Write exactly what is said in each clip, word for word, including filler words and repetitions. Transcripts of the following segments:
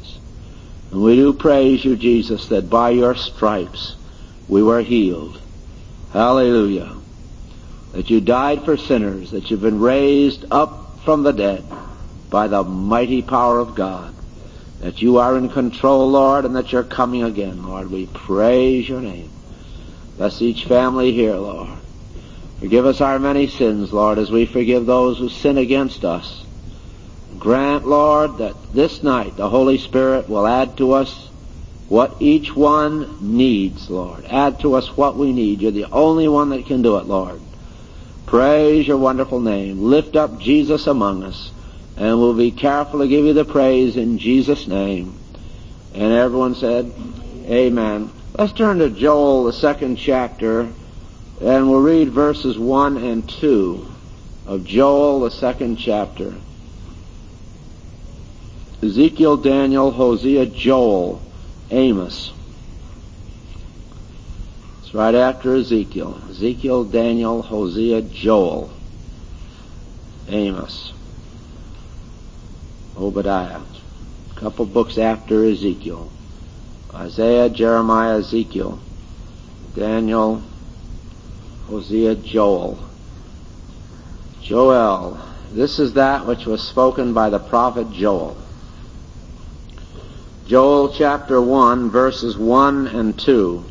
sins. And we do praise you, Jesus, that by your stripes we were healed. Hallelujah. That you died for sinners, that you've been raised up from the dead by the mighty power of God, that you are in control, Lord, and that you're coming again, Lord. We praise your name. Bless each family here, Lord. Forgive us our many sins, Lord, as we forgive those who sin against us. Grant, Lord, that this night the Holy Spirit will add to us what each one needs, Lord. Add to us what we need. You're the only one that can do it, Lord. Praise your wonderful name. Lift up Jesus among us, and we'll be careful to give you the praise in Jesus' name. And everyone said, amen. Let's turn to Joel, the second chapter, and we'll read verses one and two of Joel, the second chapter. Ezekiel, Daniel, Hosea, Joel, Amos. It's right after Ezekiel. Ezekiel, Daniel, Hosea, Joel, Amos, Obadiah. A couple books after Ezekiel. Isaiah, Jeremiah, Ezekiel, Daniel, Hosea, Joel. Joel. This is that which was spoken by the prophet Joel. Joel chapter one, verses one and two.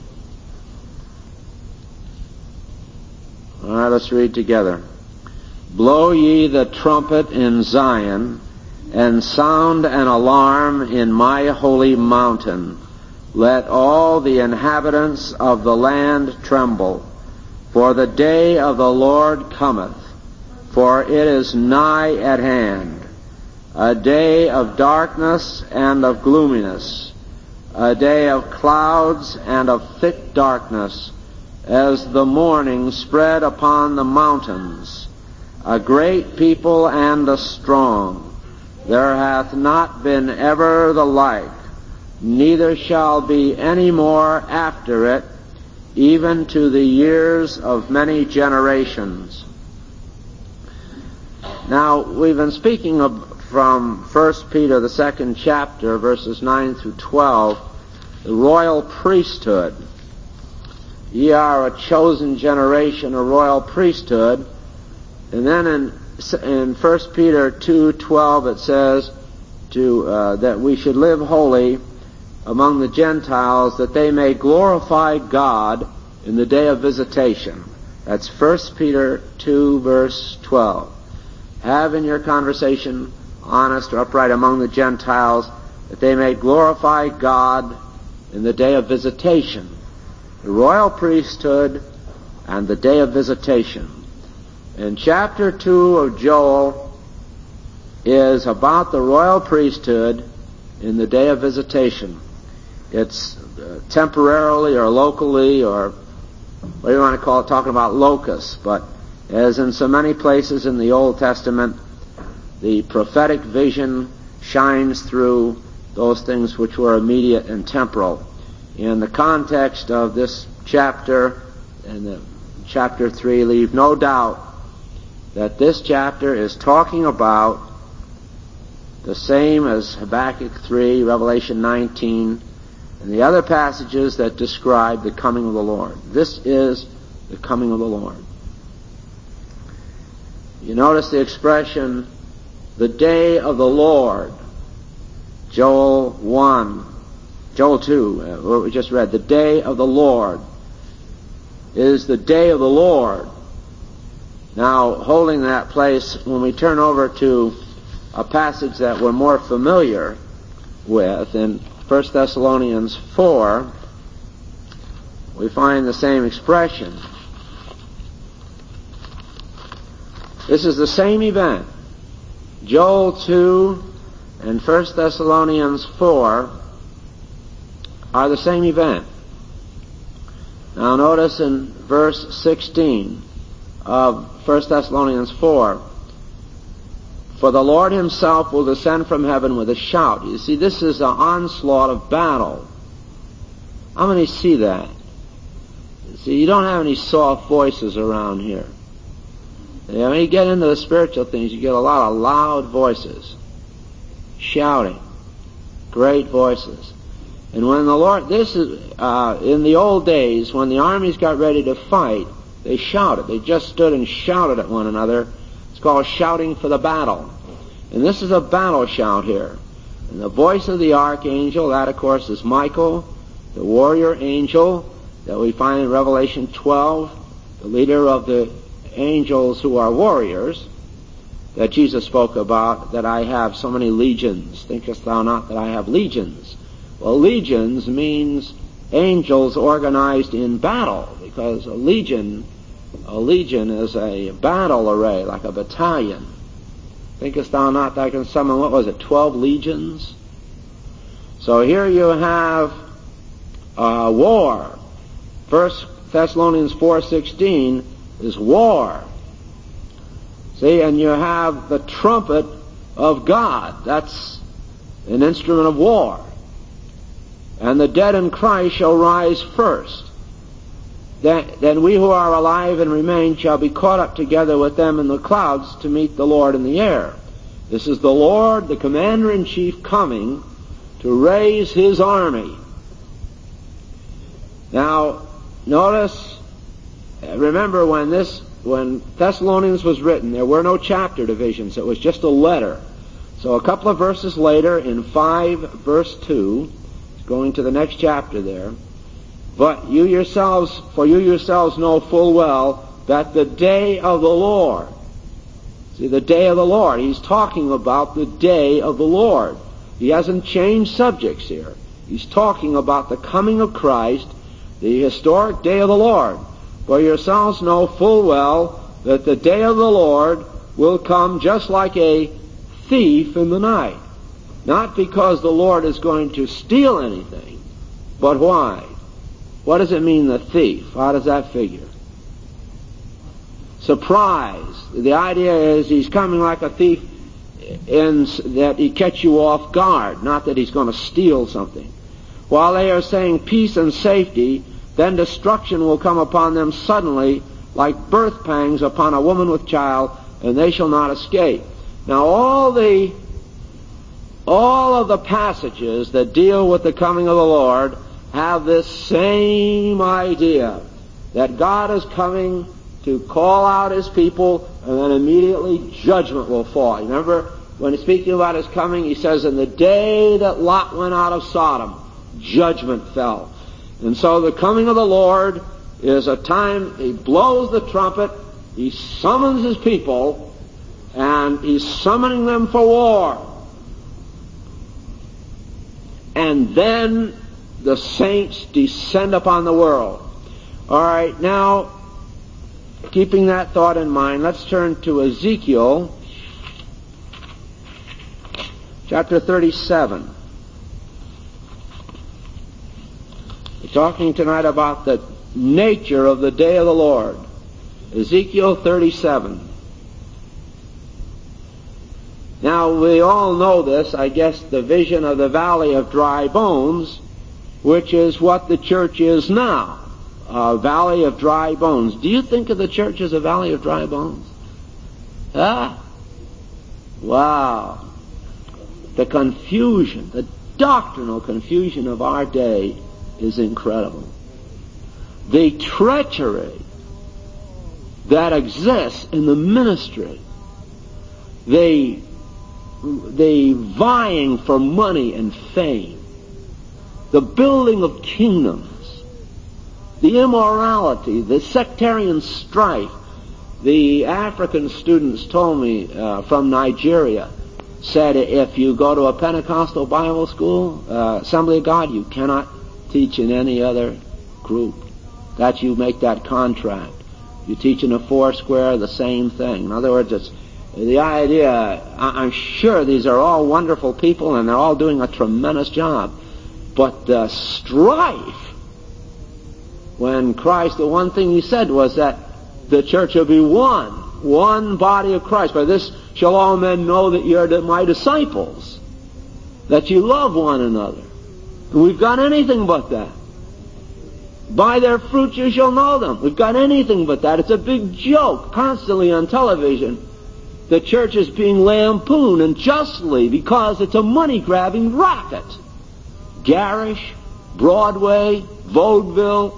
All right, let's read together. Blow ye the trumpet in Zion, and sound an alarm in my holy mountain. Let all the inhabitants of the land tremble, for the day of the Lord cometh, for it is nigh at hand, a day of darkness and of gloominess, a day of clouds and of thick darkness, as the morning spread upon the mountains, a great people and a strong. There hath not been ever the like, neither shall be any more after it, even to the years of many generations. Now, we've been speaking of, from First Peter, the second chapter, verses nine through twelve, the royal priesthood. Ye are a chosen generation, a royal priesthood. And then in, in First Peter two twelve it says to uh, that we should live holy among the Gentiles, that they may glorify God in the day of visitation. That's First Peter two, verse twelve. Have in your conversation honest or upright among the Gentiles, that they may glorify God in the day of visitation. The royal priesthood and the day of visitation. And chapter two of Joel is about the royal priesthood in the day of visitation. It's uh, temporarily or locally, or what do you want to call it, talking about locusts. But as in so many places in the Old Testament, the prophetic vision shines through those things which were immediate and temporal. In the context of this chapter, and the chapter three, leave no doubt that this chapter is talking about the same as Habakkuk three, Revelation nineteen, and the other passages that describe the coming of the Lord. This is the coming of the Lord. You notice the expression, the day of the Lord. Joel one, Joel two, uh, what we just read, the day of the Lord is the day of the Lord. Now, holding that place, when we turn over to a passage that we're more familiar with, in First Thessalonians four, we find the same expression. This is the same event. Joel two and First Thessalonians four are the same event. Now notice in verse sixteen of First Thessalonians four, for the Lord himself will descend from heaven with a shout. You see, this is an onslaught of battle. How many see that? You see, you don't have any soft voices around here. You know, when you get into the spiritual things, you get a lot of loud voices shouting. Great voices. And when the Lord, this is, uh, in the old days, when the armies got ready to fight, they shouted. They just stood and shouted at one another. It's called shouting for the battle. And this is a battle shout here. And the voice of the archangel, that of course is Michael, the warrior angel that we find in Revelation twelve, the leader of the angels who are warriors, that Jesus spoke about, that I have so many legions. Thinkest thou not that I have legions? Well, legions means angels organized in battle, because a legion, a legion is a battle array, like a battalion. Thinkest thou not that I can summon, what was it, twelve legions? So here you have uh, war. First Thessalonians four sixteen is war. See, and you have the trumpet of God. That's an instrument of war. And the dead in Christ shall rise first. Then, then we who are alive and remain shall be caught up together with them in the clouds to meet the Lord in the air. This is the Lord, the Commander-in-Chief, coming to raise His army. Now, notice, remember when this, when Thessalonians was written, there were no chapter divisions. It was just a letter. So a couple of verses later, in five, verse two, going to the next chapter there, but you yourselves, for you yourselves know full well that the day of the Lord, see, the day of the Lord, he's talking about the day of the Lord. He hasn't changed subjects here. He's talking about the coming of Christ, the historic day of the Lord. For yourselves know full well that the day of the Lord will come just like a thief in the night. Not because the Lord is going to steal anything, but why? What does it mean, the thief? How does that figure? Surprise. The idea is he's coming like a thief in that he catch you off guard, not that he's going to steal something. While they are saying peace and safety, then destruction will come upon them suddenly, like birth pangs upon a woman with child, and they shall not escape. Now all the all of the passages that deal with the coming of the Lord have this same idea, that God is coming to call out His people, and then immediately judgment will fall. Remember, when he's speaking about His coming, he says, in the day that Lot went out of Sodom, judgment fell. And so the coming of the Lord is a time, He blows the trumpet, He summons His people, and He's summoning them for war. And then the saints descend upon the world. All right, now, keeping that thought in mind, let's turn to Ezekiel chapter thirty-seven. We're talking tonight about the nature of the day of the Lord. Ezekiel thirty-seven. Now, we all know this, I guess, the vision of the valley of dry bones, which is what the church is now. A valley of dry bones. Do you think of the church as a valley of dry bones? Huh? Wow. The confusion, the doctrinal confusion of our day is incredible. The treachery that exists in the ministry, the, the vying for money and fame, the building of kingdoms, the immorality, the sectarian strife. The African students told me uh, from Nigeria, said if you go to a Pentecostal Bible school, uh, Assembly of God, you cannot teach in any other group. That you make that contract. You teach in a Foursquare, the same thing. In other words, it's the idea, I'm sure these are all wonderful people and they're all doing a tremendous job. But the strife, when Christ, the one thing He said was that the church will be one, one body of Christ. By this shall all men know that you are my disciples, that you love one another. And we've got anything but that. By their fruits you shall know them. We've got anything but that. It's a big joke constantly on television the church is being lampooned, and justly, because it's a money-grabbing racket. Garish, Broadway, vaudeville.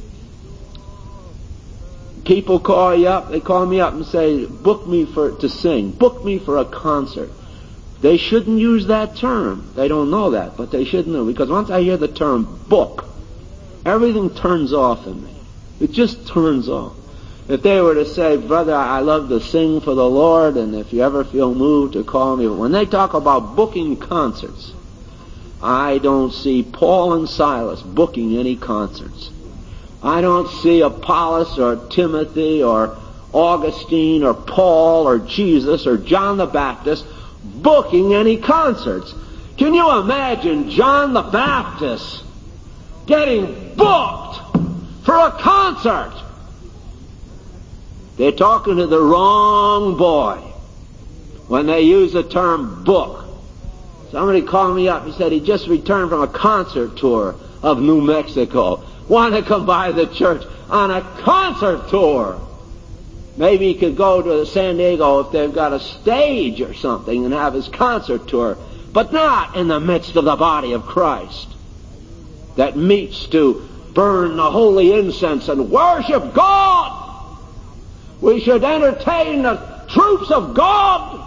People call you up, they call me up and say, book me for to sing, book me for a concert. They shouldn't use that term. They don't know that, but they should know, because once I hear the term book, everything turns off in me. It just turns off. If they were to say, brother, I love to sing for the Lord, and if you ever feel moved to call me. When they talk about booking concerts, I don't see Paul and Silas booking any concerts. I don't see Apollos or Timothy or Augustine or Paul or Jesus or John the Baptist booking any concerts. Can you imagine John the Baptist getting booked for a concert? They're talking to the wrong boy when they use the term book. Somebody called me up and said he just returned from a concert tour of New Mexico. Wanted to come by the church on a concert tour. Maybe he could go to San Diego if they've got a stage or something and have his concert tour, but not in the midst of the body of Christ that meets to burn the holy incense and worship God. We should entertain the troops of God.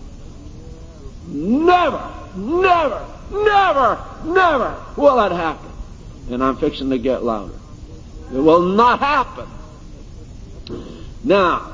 Never, never, never, never will it happen. And I'm fixing to get louder. It will not happen. Now,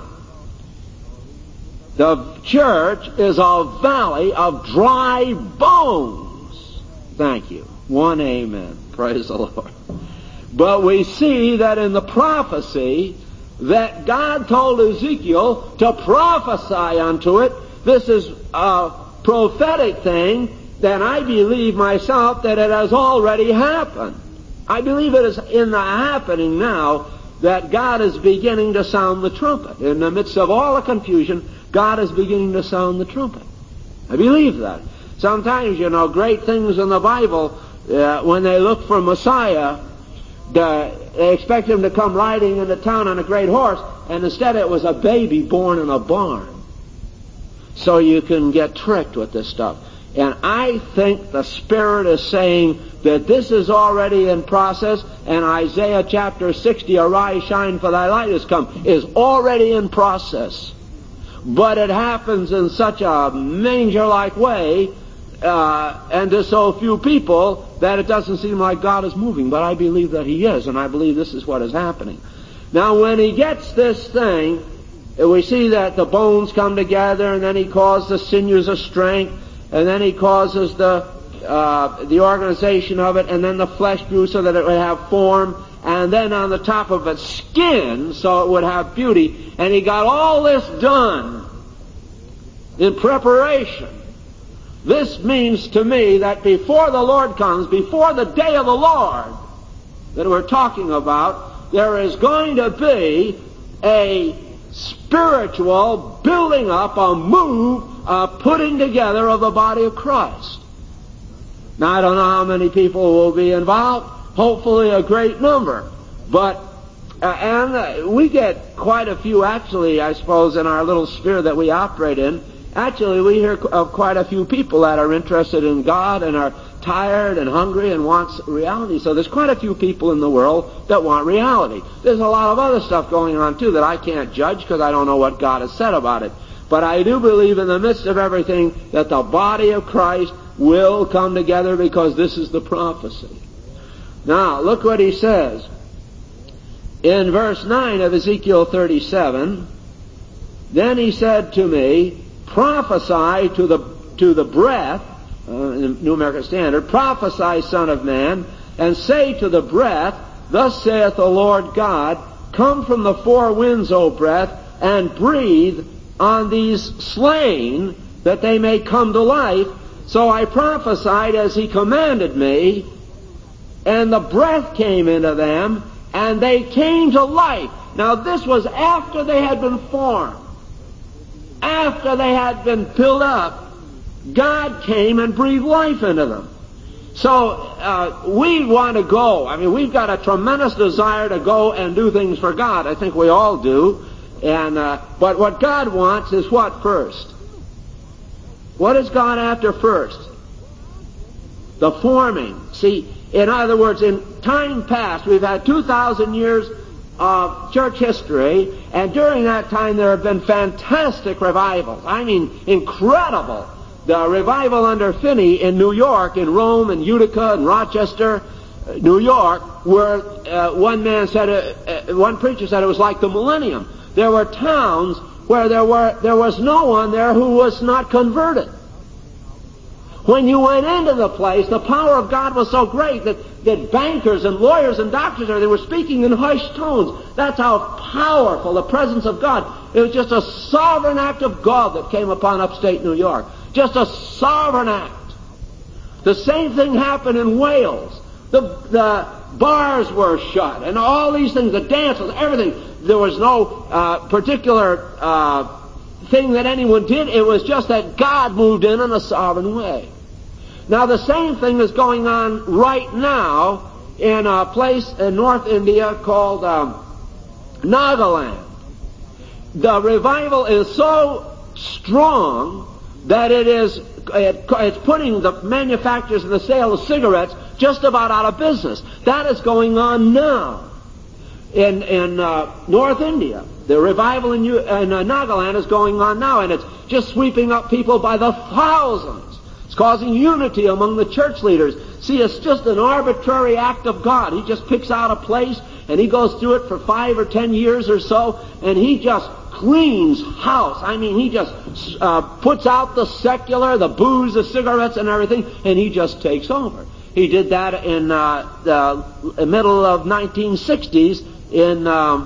the church is a valley of dry bones. Thank you. One amen. Praise the Lord. But we see that in the prophecy that God told Ezekiel to prophesy unto it. This is a prophetic thing that I believe myself that it has already happened. I believe it is in the happening now that God is beginning to sound the trumpet. In the midst of all the confusion, God is beginning to sound the trumpet. I believe that. Sometimes, you know, great things in the Bible, uh, when they look for Messiah, the, they expect him to come riding into town on a great horse, and instead it was a baby born in a barn. So you can get tricked with this stuff. And I think the Spirit is saying that this is already in process, and Isaiah chapter sixty, arise, shine, for thy light is come, is already in process. But it happens in such a manger-like way, uh, and to so few people, that it doesn't seem like God is moving. But I believe that He is, and I believe this is what is happening. Now, when He gets this thing, we see that the bones come together, and then He calls the sinews of strength, and then He causes the uh, the organization of it, and then the flesh grew so that it would have form, and then on the top of it, skin, so it would have beauty. And He got all this done in preparation. This means to me that before the Lord comes, before the day of the Lord that we're talking about, there is going to be a spiritual building up, a move, a putting together of the body of Christ. Now, I don't know how many people will be involved. Hopefully a great number. But, uh, and uh, we get quite a few, actually, I suppose, in our little sphere that we operate in. Actually, we hear of quite a few people that are interested in God and are tired and hungry and wants reality. So there's quite a few people in the world that want reality. There's a lot of other stuff going on, too, that I can't judge because I don't know what God has said about it. But I do believe in the midst of everything that the body of Christ will come together, because this is the prophecy. Now, look what He says. In verse nine of Ezekiel thirty-seven, then He said to me, prophesy to the to the breath, uh, in the New American Standard, prophesy, Son of man, and say to the breath, thus saith the Lord God, come from the four winds, O breath, and breathe on these slain, that they may come to life. So I prophesied as He commanded me, and the breath came into them, and they came to life. Now this was after they had been formed. After they had been filled up, God came and breathed life into them. So uh, we want to go. I mean, we've got a tremendous desire to go and do things for God. I think we all do. And uh, but what God wants is what first? What is God after first? The forming. See, in other words, in time past, we've had two thousand years of church history, and during that time there have been fantastic revivals. I mean, incredible. The revival under Finney in New York, in Rome, and Utica, and Rochester, uh, New York, where uh, one man said, uh, uh, one preacher said it was like the millennium. There were towns where there were there was no one there who was not converted. When you went into the place, the power of God was so great that, that bankers and lawyers and doctors, they were speaking in hushed tones. That's how powerful the presence of God. It was just a sovereign act of God that came upon upstate New York. Just a sovereign act. The same thing happened in Wales. The, the bars were shut, and all these things, the dances, everything. There was no uh, particular uh, thing that anyone did. It was just that God moved in in a sovereign way. Now the same thing is going on right now in a place in North India called um, Nagaland. The revival is so strong that it is it, it's putting the manufacturers and the sale of cigarettes just about out of business. That is going on now in in uh, North India. The revival in, in uh, Nagaland is going on now, and it's just sweeping up people by the thousands. It's causing unity among the church leaders. See, it's just an arbitrary act of God. He just picks out a place, and he goes through it for five or ten years or so, and he just cleans house. I mean, he just uh, puts out the secular, the booze, the cigarettes, and everything, and he just takes over. He did that in uh, the middle of nineteen sixties in um,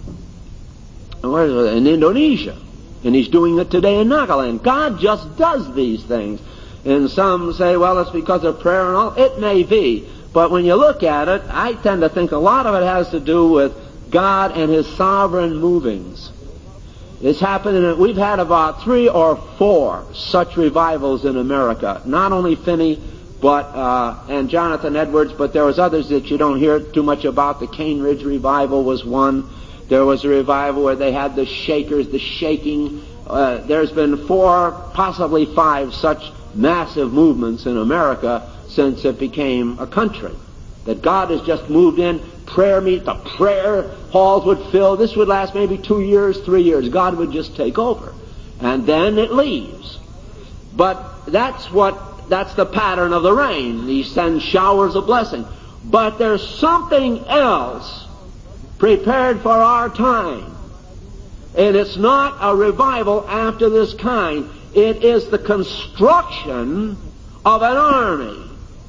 where is it? in Indonesia, and he's doing it today in Nagaland. God just does these things. And some say, well, it's because of prayer and all. It may be. But when you look at it, I tend to think a lot of it has to do with God and His sovereign movings. It's happening. We've had about three or four such revivals in America. Not only Finney, but uh, and Jonathan Edwards, but there was others that you don't hear too much about. The Cane Ridge revival was one. There was a revival where they had the shakers, the shaking. Uh, there's been four, possibly five such massive movements in America since it became a country. That God has just moved in. Prayer meet, the prayer halls would fill. This would last maybe two years, three years. God would just take over. And then it leaves. But that's what, that's the pattern of the rain. He sends showers of blessing. But there's something else prepared for our time. And it's not a revival after this kind. It is the construction of an army.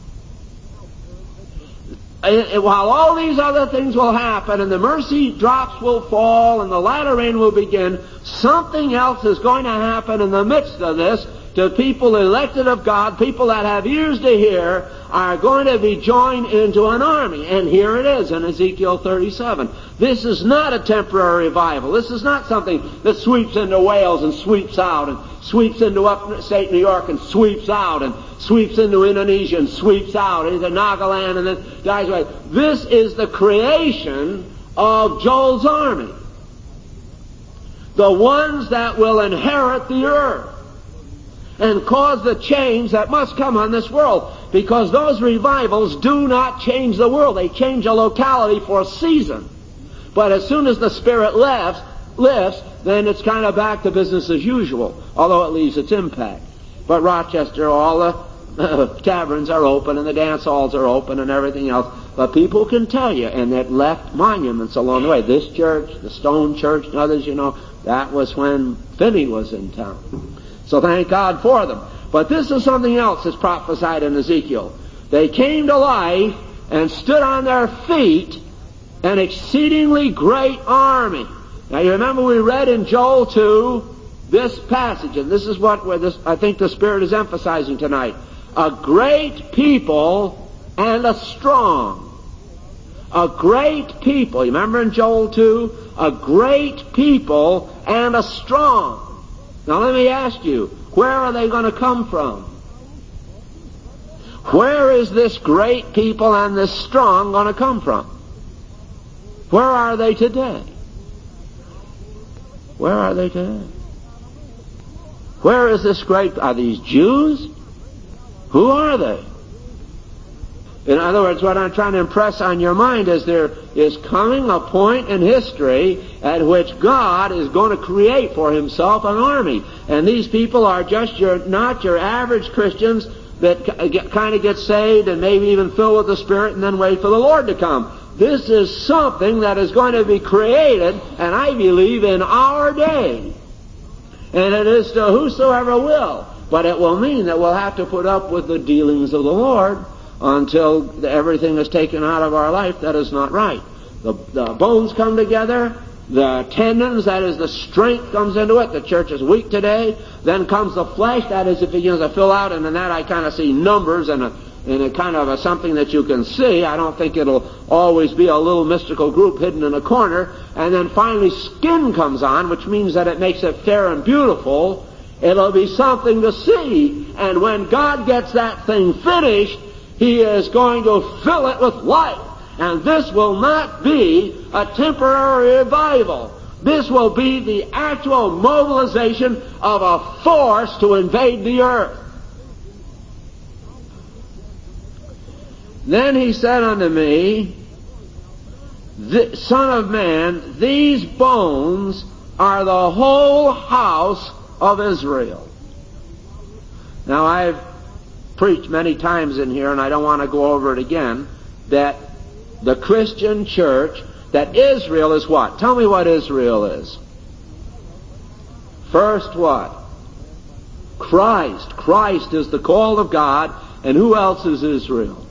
And while all these other things will happen, and the mercy drops will fall, and the latter rain will begin, something else is going to happen in the midst of this to people elected of God. People that have ears to hear are going to be joined into an army. And here it is in Ezekiel thirty-seven. This is not a temporary revival. This is not something that sweeps into Wales and sweeps out, and sweeps into upstate New York and sweeps out, and sweeps into Indonesia and sweeps out into Nagaland and then dies away. This is the creation of Joel's army. The ones that will inherit the earth and cause the change that must come on this world. Because those revivals do not change the world. They change a locality for a season. But as soon as the Spirit lifts, lifts, then it's kind of back to business as usual, although it leaves its impact. But Rochester, all the uh, taverns are open and the dance halls are open and everything else. But people can tell you, and it left monuments along the way. This church, the Stone Church, and others, you know, that was when Finney was in town. So thank God for them. But this is something else that's prophesied in Ezekiel. They came to life and stood on their feet, an exceedingly great army. Now you remember we read in Joel two this passage, and this is what where this, I think the Spirit is emphasizing tonight. A great people and a strong. A great people. You remember in Joel two? A great people and a strong. Now let me ask you, where are they going to come from? Where is this great people and this strong going to come from? Where are they today? Where are they today? Where is this great... Are these Jews? Who are they? In other words, what I'm trying to impress on your mind is there is coming a point in history at which God is going to create for himself an army. And these people are just your, not your average Christians that kind of get saved and maybe even filled with the Spirit and then wait for the Lord to come. This is something that is going to be created, and I believe in our day. And it is to whosoever will. But it will mean that we'll have to put up with the dealings of the Lord until everything is taken out of our life that is not right. The, the bones come together, the tendons, that is the strength comes into it. The church is weak today. Then comes the flesh, that is it begins to fill out, and in that I kind of see numbers and a, and a kind of a something that you can see. I don't think it'll always be a little mystical group hidden in a corner. And then finally skin comes on, which means that it makes it fair and beautiful. It'll be something to see. And when God gets that thing finished, He is going to fill it with life. And this will not be a temporary revival. This will be the actual mobilization of a force to invade the earth. Then he said unto me, Son of man, these bones are the whole house of Israel. Now I've preached many times in here, and I don't want to go over it again, that the Christian church, that Israel is what? Tell me what Israel is. First what? Christ. Christ is the call of God, and who else is Israel?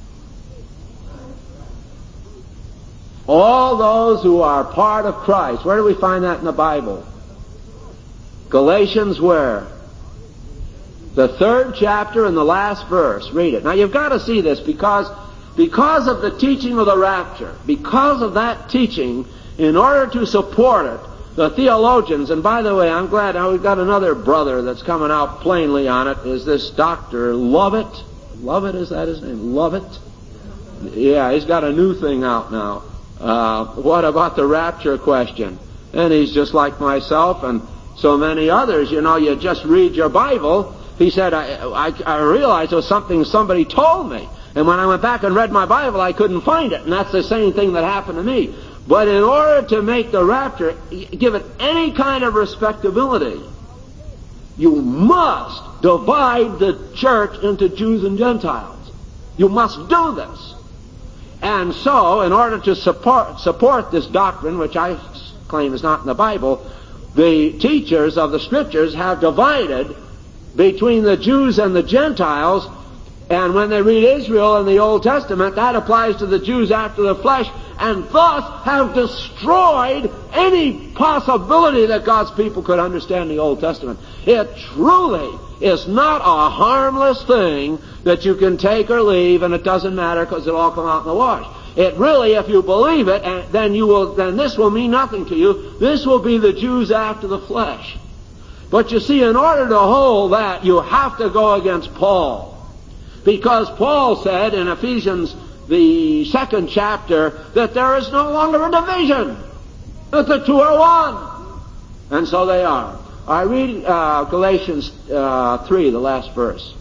All those who are part of Christ. Where do we find that in the Bible? Galatians where? The third chapter and the last verse. Read it. Now you've got to see this because, because of the teaching of the rapture, because of that teaching, in order to support it, the theologians, and by the way, I'm glad now we've got another brother that's coming out plainly on it, is this Doctor Lovett. Lovett, is that his name? Lovett? Yeah, he's got a new thing out now. Uh, what about the rapture question? And he's just like myself and so many others. You know, you just read your Bible. He said, I, I, I realized it was something somebody told me. And when I went back and read my Bible, I couldn't find it. And that's the same thing that happened to me. But in order to make the rapture, give it any kind of respectability, you must divide the church into Jews and Gentiles. You must do this. And so, in order to support, support this doctrine, which I claim is not in the Bible, the teachers of the Scriptures have divided between the Jews and the Gentiles, and when they read Israel in the Old Testament, that applies to the Jews after the flesh, and thus have destroyed any possibility that God's people could understand the Old Testament. It truly is not a harmless thing that you can take or leave, and it doesn't matter because it'll all come out in the wash. It really, if you believe it, and then you will, then this will mean nothing to you. This will be the Jews after the flesh. But you see, in order to hold that, you have to go against Paul. Because Paul said in Ephesians, the second chapter, that there is no longer a division. That the two are one. And so they are. I read uh, Galatians uh, three, the last verse.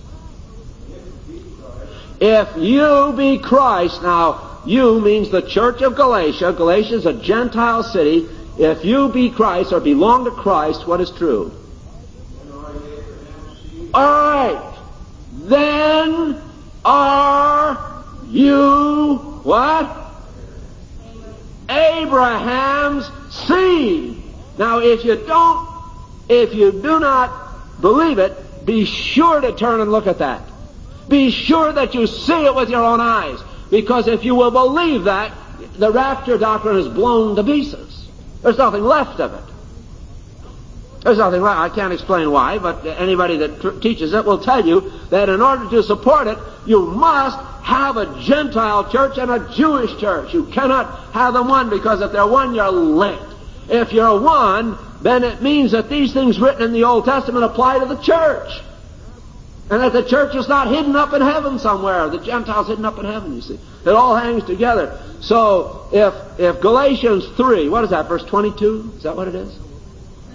If you be Christ, now you means the church of Galatia. Galatia is a Gentile city. If you be Christ or belong to Christ, what is true? Alright. Then are you what? Abraham's seed. Now if you don't, if you do not believe it, be sure to turn and look at that. Be sure that you see it with your own eyes. Because if you will believe that, the rapture doctrine is blown to pieces. There's nothing left of it. There's nothing left. I can't explain why, but anybody that t- teaches it will tell you that in order to support it, you must have a Gentile church and a Jewish church. You cannot have them one, because if they're one, you're linked. If you're one, then it means that these things written in the Old Testament apply to the church. And that the church is not hidden up in heaven somewhere. The Gentiles hidden up in heaven, you see. It all hangs together. So, if if Galatians three, what is that, verse twenty-two? Is that what it is?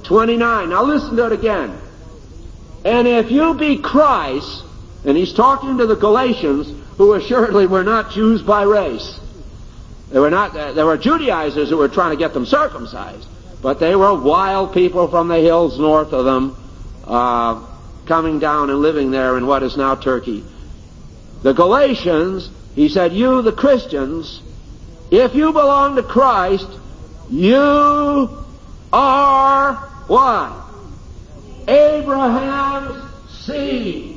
twenty-nine. Now listen to it again. And if you be Christ, and he's talking to the Galatians, who assuredly were not Jews by race. They were not. There were Judaizers who were trying to get them circumcised, but they were wild people from the hills north of them, uh, coming down and living there in what is now Turkey. The Galatians, he said, you, the Christians, if you belong to Christ, you are what? Abraham's seed.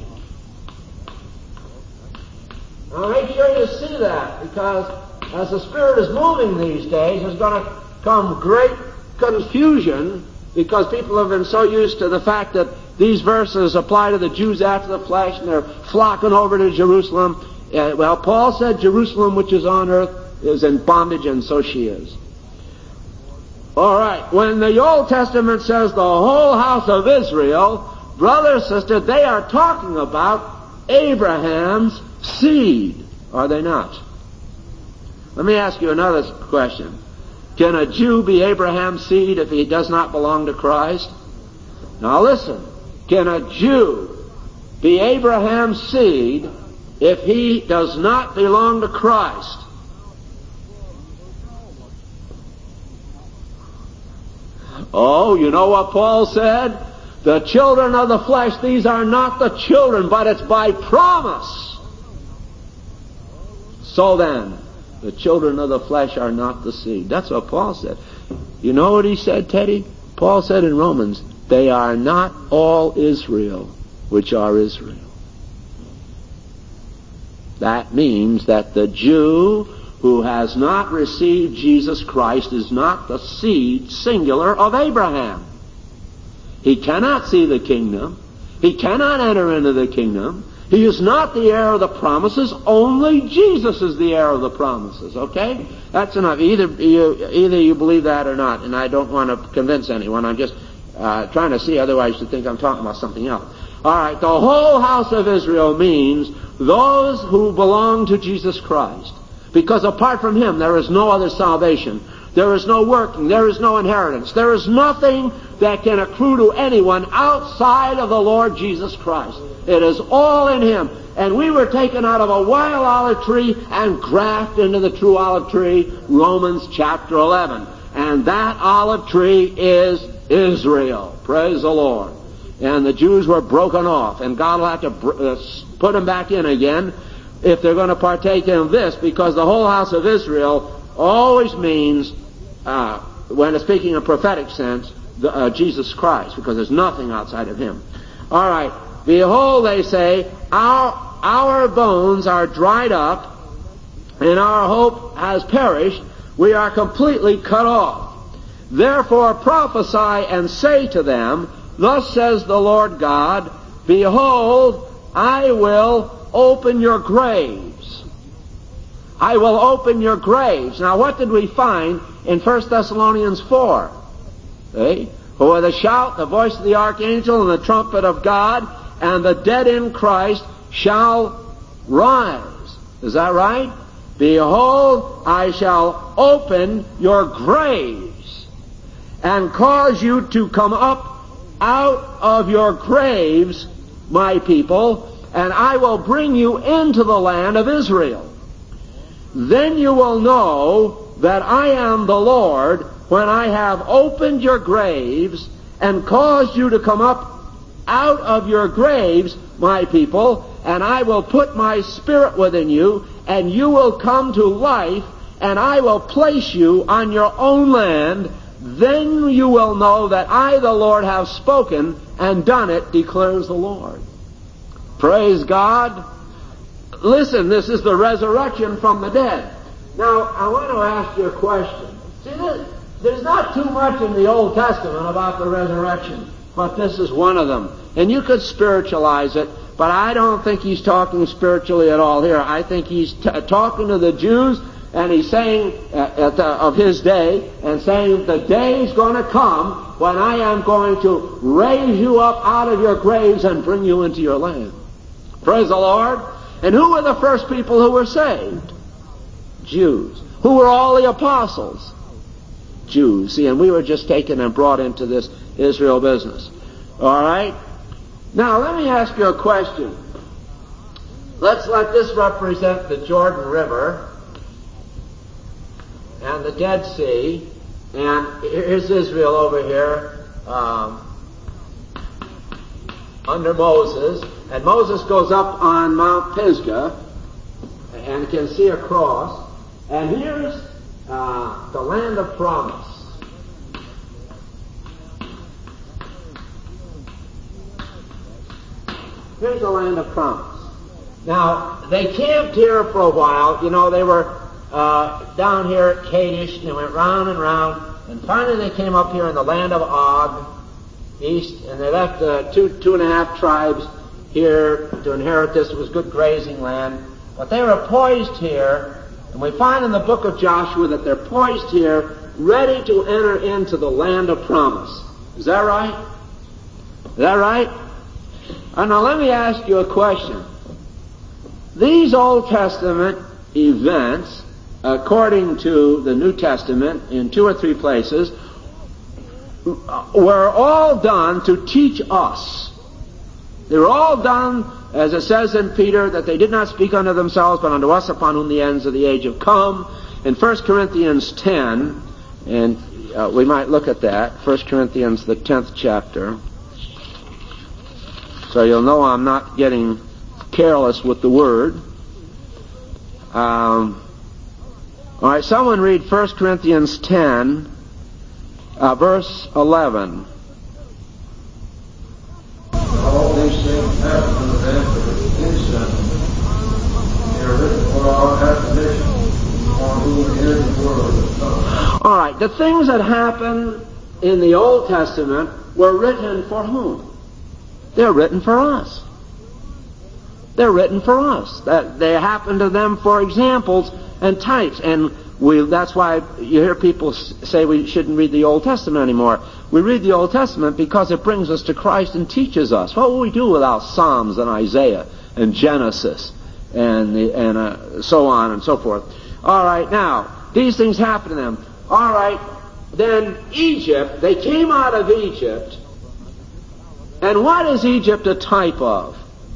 Now make sure you see that, because as the Spirit is moving these days, there's going to come great confusion, because people have been so used to the fact that these verses apply to the Jews after the flesh, and they're flocking over to Jerusalem. Uh, well, Paul said Jerusalem, which is on earth, is in bondage, and so she is. All right, when the Old Testament says the whole house of Israel, brother, sister, they are talking about Abraham's seed, are they not? Let me ask you another question. Can a Jew be Abraham's seed if he does not belong to Christ? Now listen. Can a Jew be Abraham's seed if he does not belong to Christ? Oh, you know what Paul said? The children of the flesh, these are not the children, but it's by promise. So then, the children of the flesh are not the seed. That's what Paul said. You know what he said, Teddy? Paul said in Romans, they are not all Israel, which are Israel. That means that the Jew who has not received Jesus Christ is not the seed, singular, of Abraham. He cannot see the kingdom. He cannot enter into the kingdom. He is not the heir of the promises. Only Jesus is the heir of the promises. Okay? That's enough. Either you, either you believe that or not, and I don't want to convince anyone. I'm just uh, trying to see, otherwise you think I'm talking about something else. All right, the whole house of Israel means those who belong to Jesus Christ. Because apart from Him, there is no other salvation. There is no working. There is no inheritance. There is nothing that can accrue to anyone outside of the Lord Jesus Christ. It is all in Him. And we were taken out of a wild olive tree and grafted into the true olive tree, Romans chapter eleven. And that olive tree is Israel. Praise the Lord. And the Jews were broken off, and God will have to uh, put them back in again if they're going to partake in this, because the whole house of Israel always means, uh, when it's speaking in prophetic sense, the, uh, Jesus Christ, because there's nothing outside of Him. All right. Behold, they say, our, our bones are dried up, and our hope has perished. We are completely cut off. Therefore prophesy and say to them, thus says the Lord God, behold, I will open your graves. I will open your graves. Now what did we find in First Thessalonians four? See? For with a shout, the voice of the archangel, and the trumpet of God, and the dead in Christ shall rise. Is that right? Behold, I shall open your graves, and cause you to come up out of your graves, my people, and I will bring you into the land of Israel. Then you will know that I am the Lord, when I have opened your graves and caused you to come up out of your graves, my people, and I will put my spirit within you, and you will come to life, and I will place you on your own land. Then you will know that I, the Lord, have spoken and done it, declares the Lord. Praise God. Listen, this is the resurrection from the dead. Now, I want to ask you a question. See, this, there's not too much in the Old Testament about the resurrection, but this is one of them. And you could spiritualize it, but I don't think he's talking spiritually at all here. I think he's t- talking to the Jews, and he's saying uh, at the, of his day, and saying the day is going to come when I am going to raise you up out of your graves and bring you into your land. Praise the Lord. And who were the first people who were saved? Jews. Who were all the apostles? Jews. See, and we were just taken and brought into this Israel business. All right? Now, let me ask you a question. Let's let this represent the Jordan River and the Dead Sea, and here's Israel over here um, under Moses, and Moses goes up on Mount Pisgah and can see across, and here's uh, the land of promise. Here's the land of promise. Now, they camped here for a while. You know, they were uh, down here at Kadesh, and they went round and round, and finally they came up here in the land of Og, east, and they left uh, two, two and a half tribes here to inherit this. It was good grazing land. But they were poised here, and we find in the book of Joshua that they're poised here, ready to enter into the land of promise. Is that right? Is that right? Uh, now let me ask you a question. These Old Testament events, according to the New Testament, in two or three places, were all done to teach us. They were all done, as it says in Peter, that they did not speak unto themselves, but unto us upon whom the ends of the age have come. In First Corinthians ten, and uh, we might look at that, First Corinthians, the tenth chapter. So you'll know I'm not getting careless with the word. Um, all right, someone read First Corinthians ten, uh, verse eleven. All these things happen in advance of his descent. They are written for our admonition, on whom the end of the world is come. All right, the things that happen in the Old Testament were written for whom? They're written for us. They're written for us. That they happen to them for examples and types. And we, that's why you hear people say we shouldn't read the Old Testament anymore. We read the Old Testament because it brings us to Christ and teaches us. What will we do without Psalms and Isaiah and Genesis and, and uh, so on and so forth? All right, now, these things happen to them. All right, then Egypt, they came out of Egypt. And what is Egypt a type of?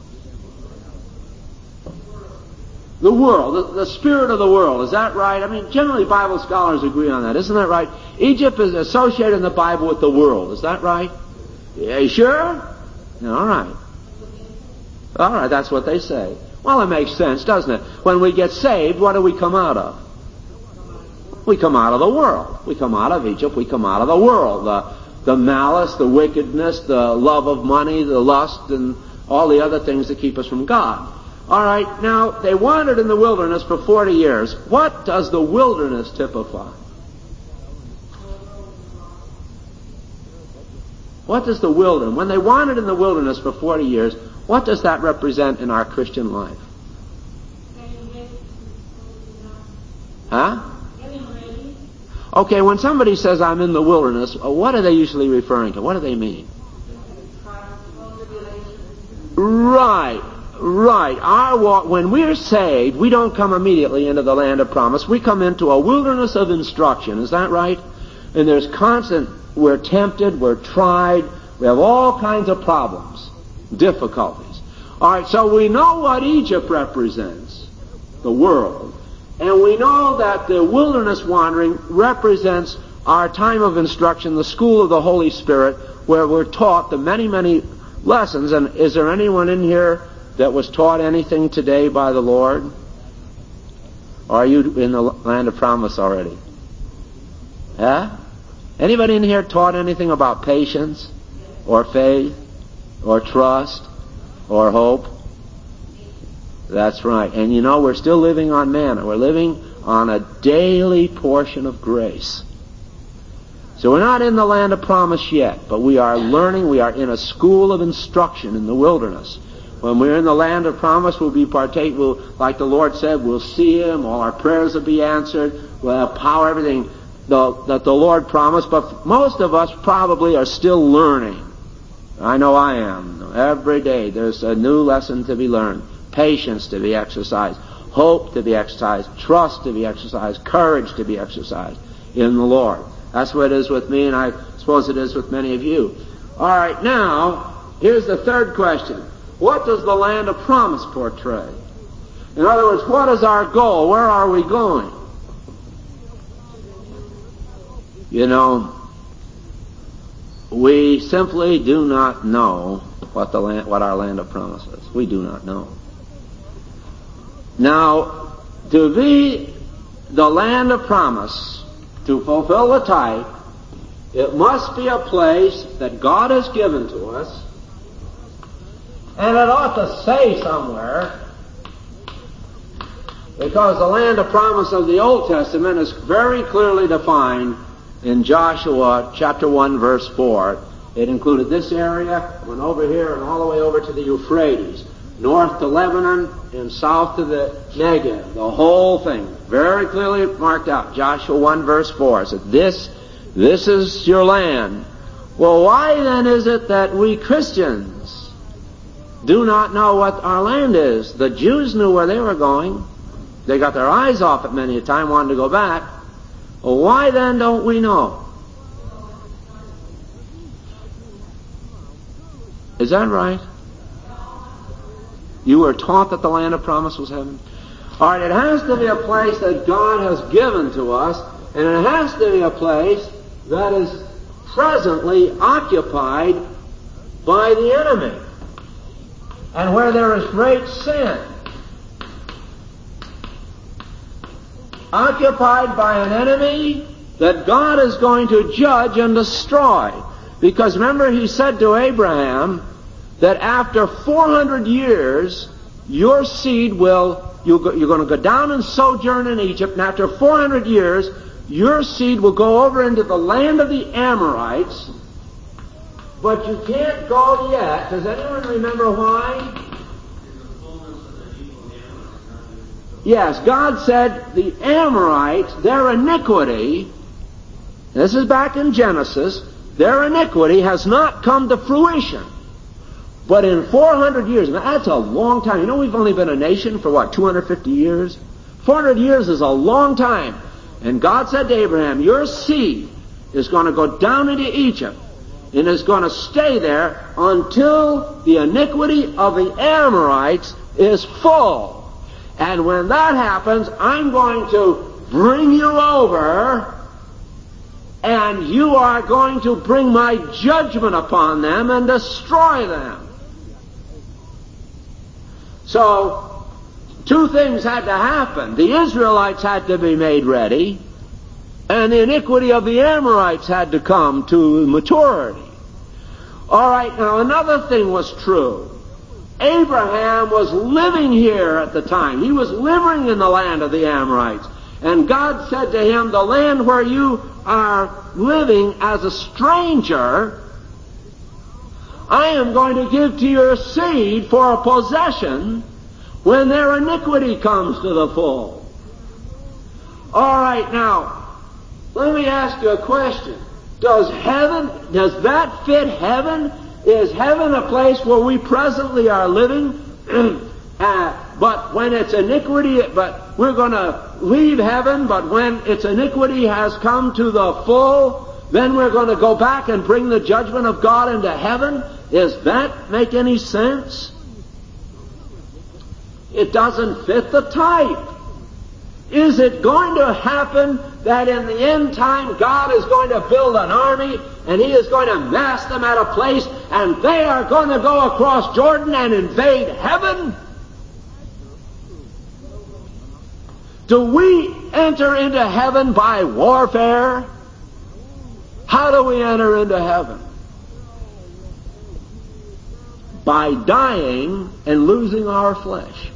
The world, the, the spirit of the world. Is that right? I mean, generally Bible scholars agree on that. Isn't that right? Egypt is associated in the Bible with the world. Is that right? Yeah, you sure? All right. All right, that's what they say. Well, it makes sense, doesn't it? When we get saved, what do we come out of? We come out of the world. We come out of Egypt. We come out of the world. The, the malice, the wickedness, the love of money, the lust, and all the other things that keep us from God. All right, now, they wandered in the wilderness for forty years. What does the wilderness typify? What does the wilderness, when they wandered in the wilderness for forty years, what does that represent in our Christian life? Huh? Okay, when somebody says, I'm in the wilderness, what are they usually referring to? What do they mean? Right. Right. Our walk, when we're saved, we don't come immediately into the land of promise. We come into a wilderness of instruction. Is that right? And there's constant, we're tempted, we're tried, we have all kinds of problems, difficulties. All right, so we know what Egypt represents, the world. And we know that the wilderness wandering represents our time of instruction, the school of the Holy Spirit, where we're taught the many, many lessons. And is there anyone in here that was taught anything today by the Lord? Or are you in the land of promise already? Huh? Anybody in here taught anything about patience, or faith, or trust, or hope? That's right. And you know, we're still living on manna. We're living on a daily portion of grace. So we're not in the land of promise yet, but we are learning. We are in a school of instruction in the wilderness. When we're in the land of promise, we'll be partake. We'll, like the Lord said, we'll see Him. All our prayers will be answered. We'll have power, everything the, that the Lord promised. But most of us probably are still learning. I know I am. Every day there's a new lesson to be learned. Patience to be exercised. Hope to be exercised. Trust to be exercised. Courage to be exercised in the Lord. That's what it is with me, and I suppose it is with many of you. All right, now, here's the third question. What does the land of promise portray? In other words, what is our goal? Where are we going? You know, we simply do not know what the land, what our land of promise is. We do not know. Now, to be the land of promise, to fulfill the type, it must be a place that God has given to us, and it ought to say somewhere, because the land of promise of the Old Testament is very clearly defined in Joshua chapter one, verse four. It included this area, went over here and all the way over to the Euphrates, north to Lebanon and south to the Negev. The whole thing, very clearly marked out. Joshua one, verse four said, this, this is your land. Well, why then is it that we Christians do not know what our land is? The Jews knew where they were going. They got their eyes off it many a time, wanted to go back. Well, why then don't we know? Is that right? You were taught that the land of promise was heaven? All right, it has to be a place that God has given to us, and it has to be a place that is presently occupied by the enemy, and where there is great sin. Occupied by an enemy that God is going to judge and destroy. Because remember, he said to Abraham that after four hundred years, your seed will, you're going to go down and sojourn in Egypt, and after four hundred years, your seed will go over into the land of the Amorites, but you can't go yet. Does anyone remember why? Yes, God said the Amorites, their iniquity, this is back in Genesis, their iniquity has not come to fruition. But in four hundred years, now that's a long time. You know we've only been a nation for what, two hundred fifty years? four hundred years is a long time. And God said to Abraham, your seed is going to go down into Egypt and is going to stay there until the iniquity of the Amorites is full. And when that happens, I'm going to bring you over, and you are going to bring my judgment upon them and destroy them. So, two things had to happen. The Israelites had to be made ready, and the iniquity of the Amorites had to come to maturity. All right, now another thing was true. Abraham was living here at the time. He was living in the land of the Amorites. And God said to him, the land where you are living as a stranger, I am going to give to your seed for a possession when their iniquity comes to the full. All right, now, let me ask you a question. Does heaven, does that fit heaven? Is heaven a place where we presently are living? uh, but when its iniquity, but we're going to leave heaven, but when its iniquity has come to the full, then we're going to go back and bring the judgment of God into heaven? Does that make any sense? It doesn't fit the type. Is it going to happen that in the end time God is going to build an army and He is going to mass them at a place and they are going to go across Jordan and invade heaven? Do we enter into heaven by warfare? How do we enter into heaven? By dying and losing our flesh.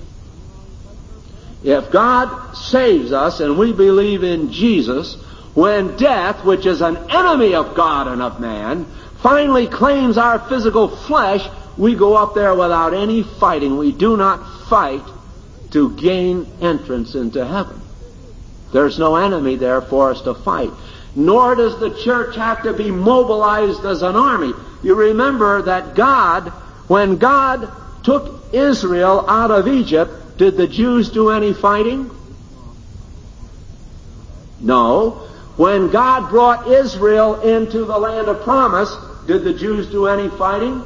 If God saves us and we believe in Jesus, when death, which is an enemy of God and of man, finally claims our physical flesh, we go up there without any fighting. We do not fight to gain entrance into heaven. There's no enemy there for us to fight. Nor does the church have to be mobilized as an army. You remember that God, when God took Israel out of Egypt, did the Jews do any fighting? No. When God brought Israel into the land of promise, did the Jews do any fighting?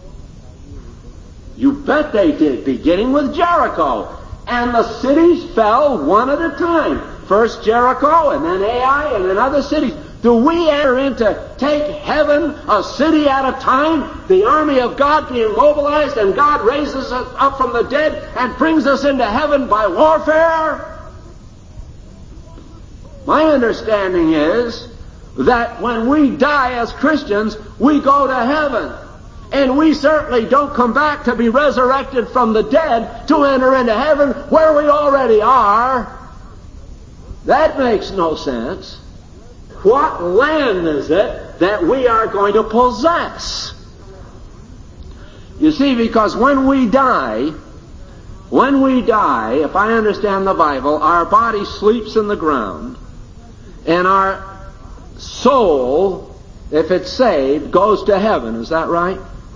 You bet they did, beginning with Jericho. And the cities fell one at a time. First Jericho, and then Ai, and then other cities. Do we enter into take heaven a city at a time, the army of God being mobilized, and God raises us up from the dead and brings us into heaven by warfare? My understanding is that when we die as Christians, we go to heaven. And we certainly don't come back to be resurrected from the dead to enter into heaven where we already are. That makes no sense. What land is it that we are going to possess? You see, because when we die, when we die, if I understand the Bible, our body sleeps in the ground, and our soul, if it's saved, goes to heaven. Is that right?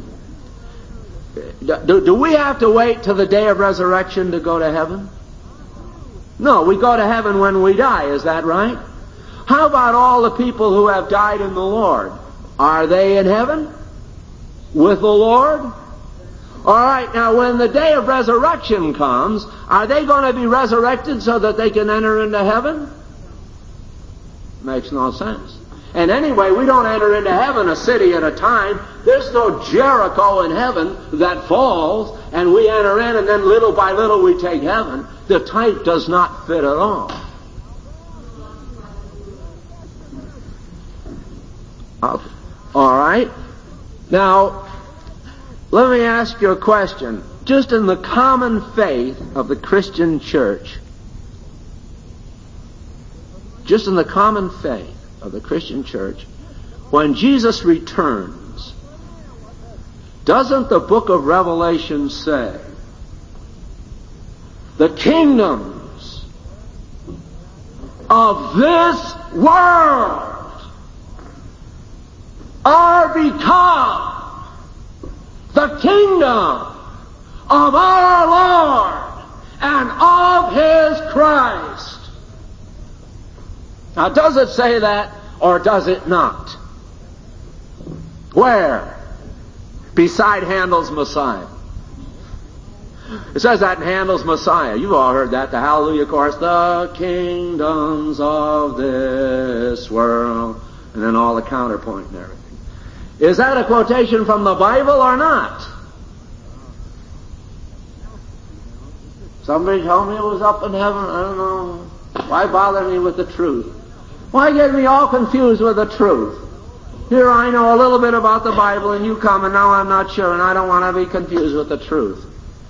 Do, do we have to wait till the day of resurrection to go to heaven? No, we go to heaven when we die. Is that right? How about all the people who have died in the Lord? Are they in heaven with the Lord? All right, now when the day of resurrection comes, are they going to be resurrected so that they can enter into heaven? Makes no sense. And anyway, we don't enter into heaven a city at a time. There's no Jericho in heaven that falls, and we enter in, and then little by little we take heaven. The type does not fit at all. Okay. All right. Now, let me ask you a question. Just in the common faith of the Christian church, just in the common faith of the Christian church, when Jesus returns, doesn't the book of Revelation say the kingdoms of this world are become the kingdom of our Lord and of His Christ? Now, does it say that, or does it not? Where? Beside Handel's Messiah. It says that in Handel's Messiah. You've all heard that, the Hallelujah chorus. The kingdoms of this world. And then all the counterpoint and everything. Is that a quotation from the Bible or not? Somebody told me it was up in heaven. I don't know. Why bother me with the truth? Why get me all confused with the truth? Here I know a little bit about the Bible, and you come, and now I'm not sure, and I don't want to be confused with the truth.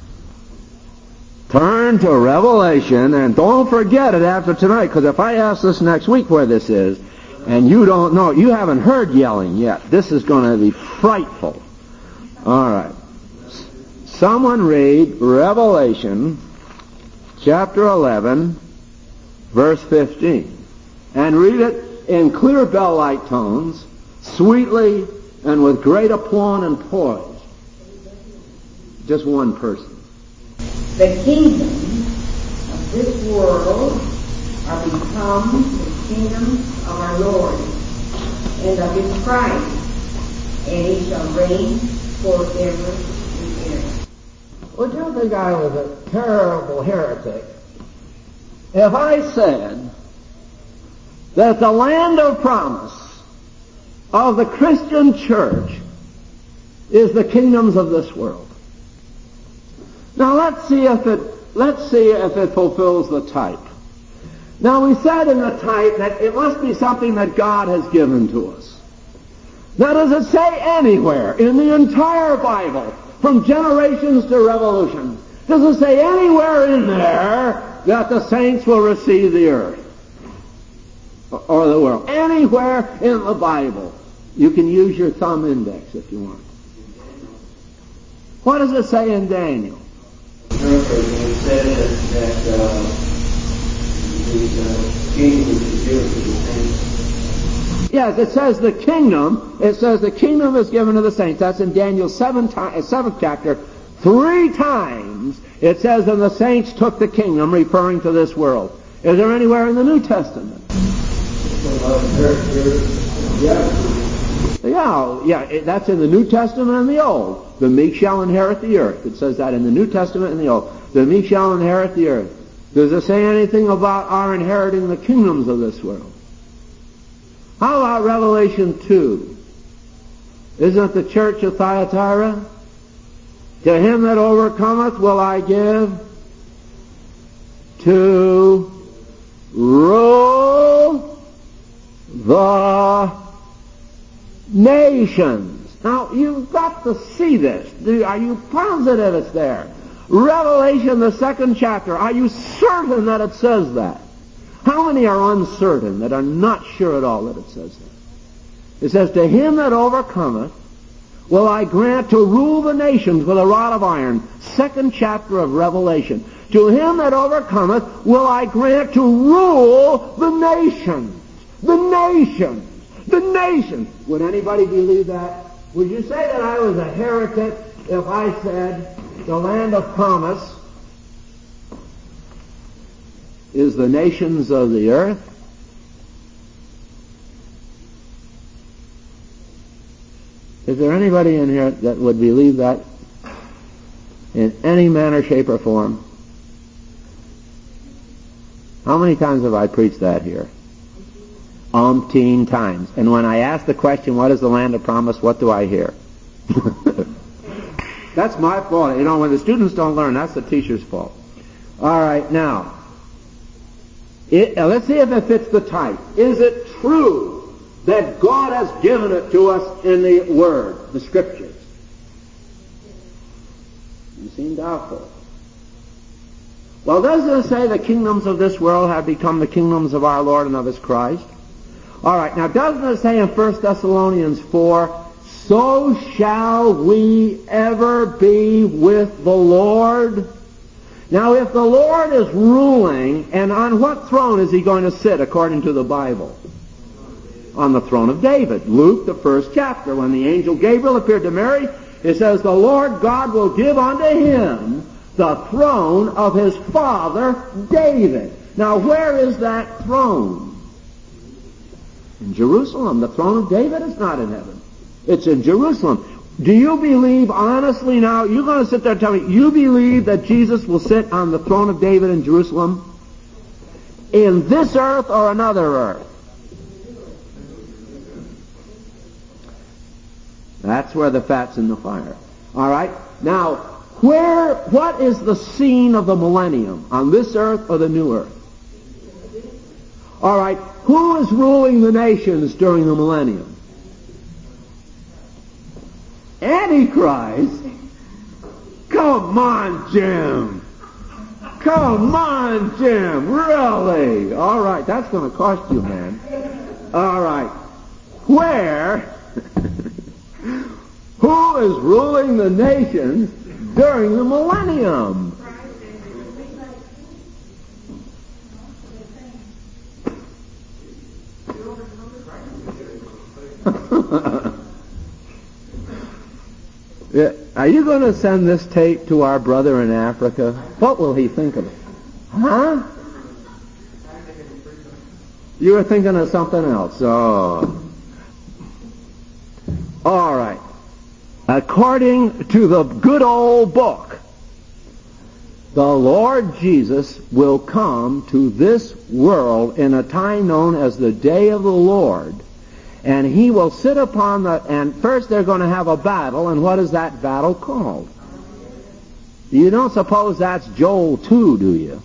Turn to Revelation, and don't forget it after tonight, because if I ask this next week where this is, and you don't know, you haven't heard yelling yet, this is going to be frightful. All right. Someone read Revelation chapter eleven, verse fifteen. And read it in clear bell-like tones, sweetly and with great aplomb and poise. Just one person. The kingdoms of this world are become the kingdoms of our Lord and of His Christ, and He shall reign forever and ever. Would you think I was a terrible heretic if I said that the land of promise of the Christian church is the kingdoms of this world? Now let's see if it let's see if it fulfills the type. Now we said in the type that it must be something that God has given to us. Now does it say anywhere in the entire Bible, from generations to revolution, does it say anywhere in there that the saints will receive the earth or the world? Anywhere in the Bible. You can use your thumb index if you want. What does it say in Daniel? It says that uh, the kingdom is given to the saints. Yes, it says the kingdom. It says the kingdom is given to the saints. That's in Daniel seven ti- seventh chapter. Three times it says, and the saints took the kingdom, referring to this world. Is there anywhere in the New Testament? Yeah, yeah, it, that's in the New Testament and the Old. The meek shall inherit the earth. It says that in the New Testament and the Old. The meek shall inherit the earth. Does it say anything about our inheriting the kingdoms of this world? How about Revelation two? Isn't it the church of Thyatira? To him that overcometh will I give to rule the nations. Now, you've got to see this. Are you positive it's there? Revelation, the second chapter. Are you certain that it says that? How many are uncertain, that are not sure at all that it says that? It says, to him that overcometh will I grant to rule the nations with a rod of iron. Second chapter of Revelation. To him that overcometh will I grant to rule the nations. The nations. The nations. Would anybody believe that? Would you say that I was a heretic if I said the land of promise is the nations of the earth? Is there anybody in here that would believe that in any manner, shape, or form? How many times have I preached that here? Umpteen times. And when I ask the question, what is the land of promise, what do I hear? That's my fault. You know, when the students don't learn, that's the teacher's fault. All right, now, it, uh, let's see if it fits the type. Is it true that God has given it to us in the Word, the Scriptures? You seem doubtful. Well, doesn't it say the kingdoms of this world have become the kingdoms of our Lord and of His Christ? All right, now doesn't it say in First Thessalonians four, so shall we ever be with the Lord? Now, if the Lord is ruling, and on what throne is He going to sit according to the Bible? On the throne of David. Luke, the first chapter, when the angel Gabriel appeared to Mary, it says, the Lord God will give unto him the throne of his father David. Now, where is that throne? In Jerusalem. The throne of David is not in heaven. It's in Jerusalem. Do you believe, honestly now, you're going to sit there and tell me, you believe that Jesus will sit on the throne of David in Jerusalem? In this earth or another earth? That's where the fat's in the fire. All right? Now, where, what is the scene of the millennium? On this earth or the new earth? All right. Who is ruling the nations during the millennium? Antichrist? Come on, Jim. Come on, Jim. Really? All right. That's going to cost you, man. All right. Where? Who is ruling the nations during the millennium? Yeah. Are you going to send this tape to our brother in Africa? What will he think of it? Huh? You were thinking of something else. Oh. All right. According to the good old book, the Lord Jesus will come to this world in a time known as the day of the Lord. And He will sit upon the... And first they're going to have a battle. And what is that battle called? You don't suppose that's Joel two, do you?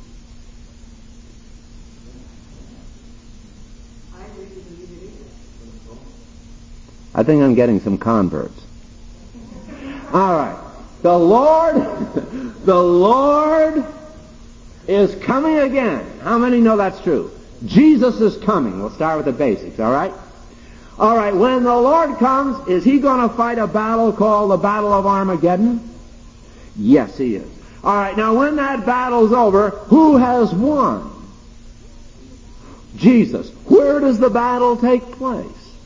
I think I'm getting some converts. All right. The Lord, the Lord is coming again. How many know that's true? Jesus is coming. We'll start with the basics, all right? All right, when the Lord comes, is He going to fight a battle called the Battle of Armageddon? Yes, He is. All right, now when that battle's over, who has won? Jesus. Where does the battle take place?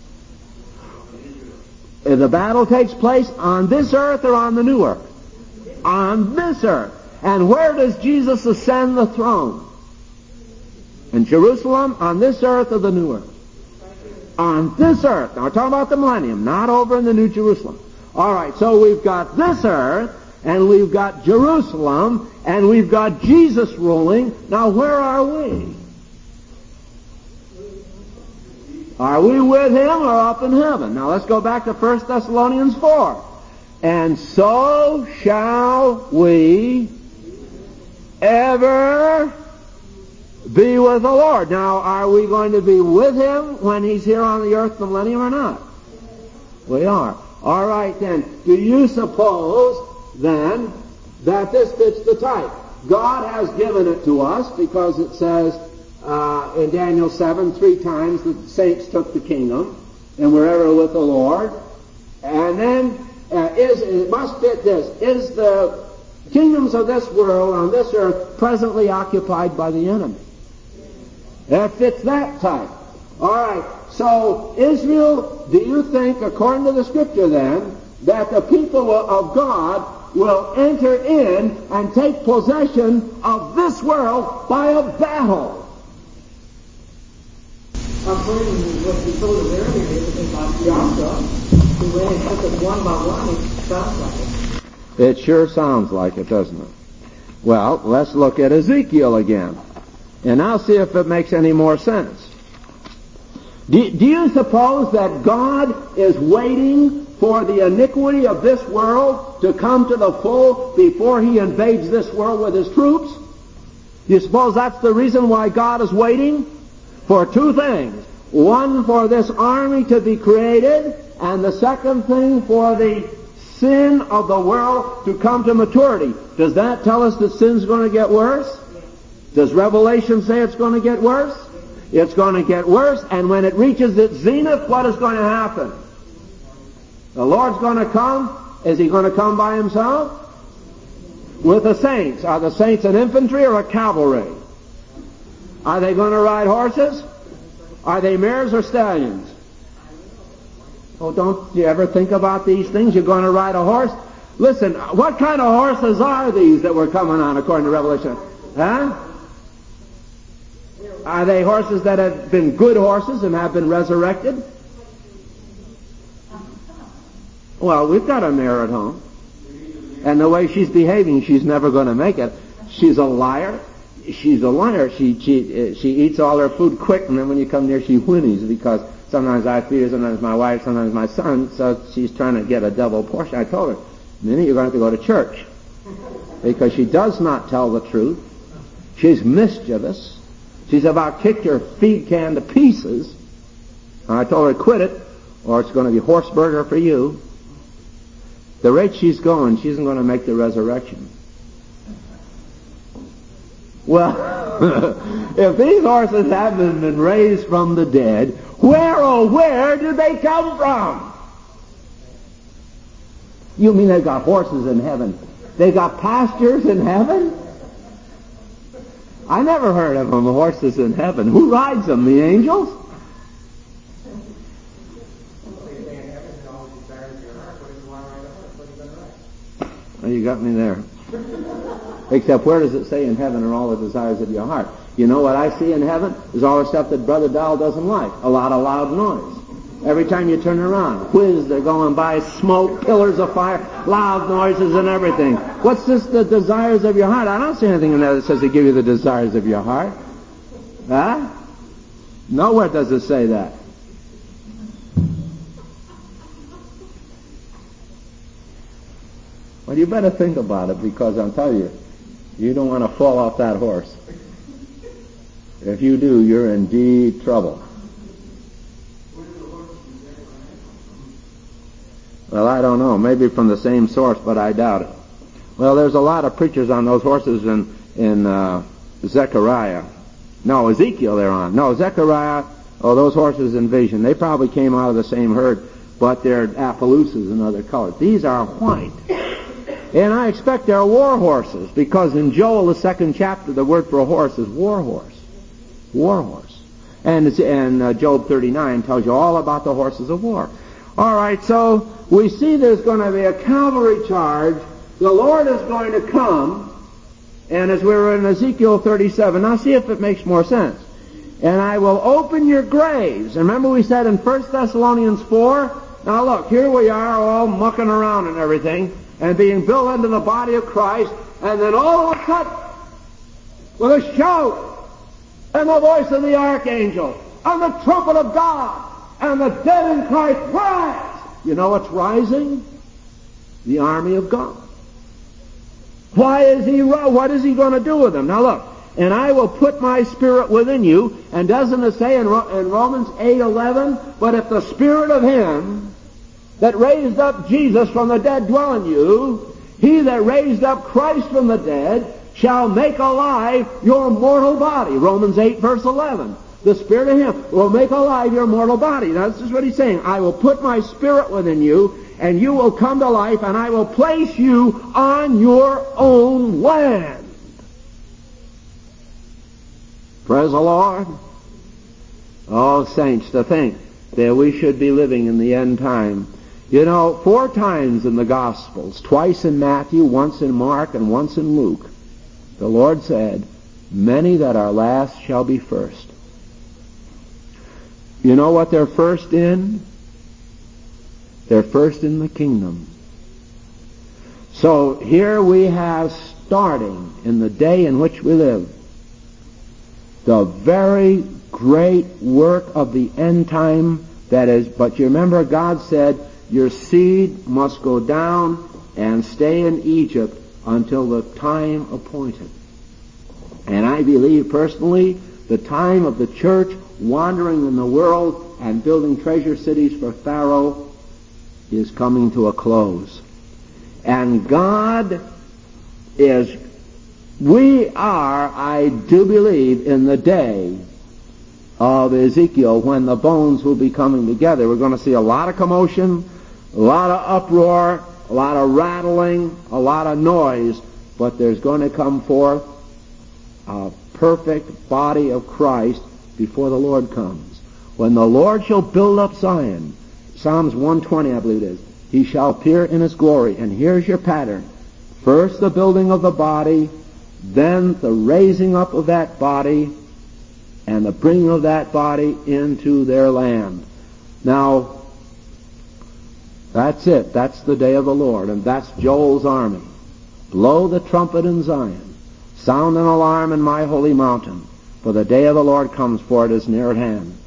The battle takes place on this earth or on the new earth? On this earth. And where does Jesus ascend the throne? In Jerusalem, on this earth or the new earth? on this earth. Now we're talking about the millennium, not over in the New Jerusalem. All right, so we've got this earth, and we've got Jerusalem, and we've got Jesus ruling. Now where are we? Are we with him or up in heaven? Now let's go back to First Thessalonians four. And so shall we ever be with the Lord. Now, are we going to be with him when he's here on the earth in the millennium or not? We are. All right, then. Do you suppose, then, that this fits the type? God has given it to us because it says uh, in Daniel seven, three times the saints took the kingdom, and we're ever with the Lord. And then, uh, is it must fit this. Is the kingdoms of this world on this earth presently occupied by the enemy? That fits that type. All right. So Israel, do you think, according to the Scripture then, that the people of God will enter in and take possession of this world by a battle? According to what you told us earlier about Joshua, he went and took it one by one. It sounds like it. It sure sounds like it, doesn't it? Well, let's look at Ezekiel again. And I'll see if it makes any more sense. Do, do you suppose that God is waiting for the iniquity of this world to come to the full before he invades this world with his troops? Do you suppose that's the reason why God is waiting? For two things. One, for this army to be created, and the second thing, for the sin of the world to come to maturity. Does that tell us that sin's going to get worse? Does Revelation say it's going to get worse? It's going to get worse, and when it reaches its zenith, what is going to happen? The Lord's going to come. Is he going to come by himself? With the saints. Are the saints an infantry or a cavalry? Are they going to ride horses? Are they mares or stallions? Oh, don't you ever think about these things? You're going to ride a horse? Listen, what kind of horses are these that we're coming on according to Revelation? Huh? Are they horses that have been good horses and have been resurrected? Well, we've got a mare at home. And the way she's behaving, she's never going to make it. She's a liar. She's a liar. She she she eats all her food quick, and then when you come near, she whinnies because sometimes I feed her, sometimes my wife, sometimes my son, so she's trying to get a double portion. I told her, Minnie, you're going to have to go to church because she does not tell the truth. She's mischievous. She's about kicked her feed can to pieces. And I told her, quit it, or it's going to be horse burger for you. The rate she's going, she isn't going to make the resurrection. Well, if these horses haven't been raised from the dead, where, oh, where did they come from? You mean they've got horses in heaven? They got pastures in heaven? I never heard of them, horses in heaven. Who rides them, the angels? Oh, you got me there. Except where does it say in heaven are all the desires of your heart? You know what I see in heaven? Is all the stuff that Brother Doll doesn't like. A lot of loud noise. Every time you turn around, whiz, they're going by, smoke, pillars of fire, loud noises and everything. What's this, the desires of your heart? I don't see anything in there that says they give you the desires of your heart. Huh? Nowhere does it say that. Well, you better think about it, because I'll tell you, you don't want to fall off that horse. If you do, you're in deep trouble. Well, I don't know. Maybe from the same source, but I doubt it. Well, there's a lot of preachers on those horses in in uh, Zechariah. No, Ezekiel they're on. No, Zechariah, oh, those horses in vision, they probably came out of the same herd, but they're Appaloosas and other colors. These are white. And I expect they're war horses, because in Joel, the second chapter, the word for a horse is war horse. War horse. And, it's, and uh, Job thirty-nine tells you all about the horses of war. All right, so we see there's going to be a cavalry charge. The Lord is going to come, and as we were in Ezekiel thirty-seven, now see if it makes more sense. and I will open your graves. And remember we said in First Thessalonians four, now look, here we are all mucking around and everything, and being built into the body of Christ, and then all of a sudden, with a shout, and the voice of the archangel, and the trumpet of God, and the dead in Christ rise. You know what's rising? The army of God. Why is he, what is he going to do with them? Now look, and I will put my spirit within you, and doesn't it say in, in Romans eight eleven, but if the spirit of him that raised up Jesus from the dead dwell in you, he that raised up Christ from the dead shall make alive your mortal body. Romans eight verse eleven. The Spirit of him will make alive your mortal body. That's just what he's saying. I will put my spirit within you, and you will come to life, and I will place you on your own land. Praise the Lord. Oh, saints, to think that we should be living in the end time. You know, four times in the Gospels, twice in Matthew, once in Mark, and once in Luke, the Lord said, many that are last shall be first. You know what they're first in? They're first in the kingdom. So here we have, starting in the day in which we live, the very great work of the end time that is, but you remember God said, your seed must go down and stay in Egypt until the time appointed. And I believe personally the time of the church wandering in the world and building treasure cities for Pharaoh is coming to a close. And God is, we are, I do believe, in the day of Ezekiel when the bones will be coming together. We're going to see a lot of commotion, a lot of uproar, a lot of rattling, a lot of noise, but there's going to come forth a perfect body of Christ before the Lord comes. When the Lord shall build up Zion, Psalms one twenty, I believe it is, he shall appear in his glory. And here's your pattern. First the building of the body, then the raising up of that body, and the bringing of that body into their land. Now, that's it. That's the day of the Lord, and that's Joel's army. Blow the trumpet in Zion. Sound an alarm in my holy mountain. For the day of the Lord comes, for it is near at hand.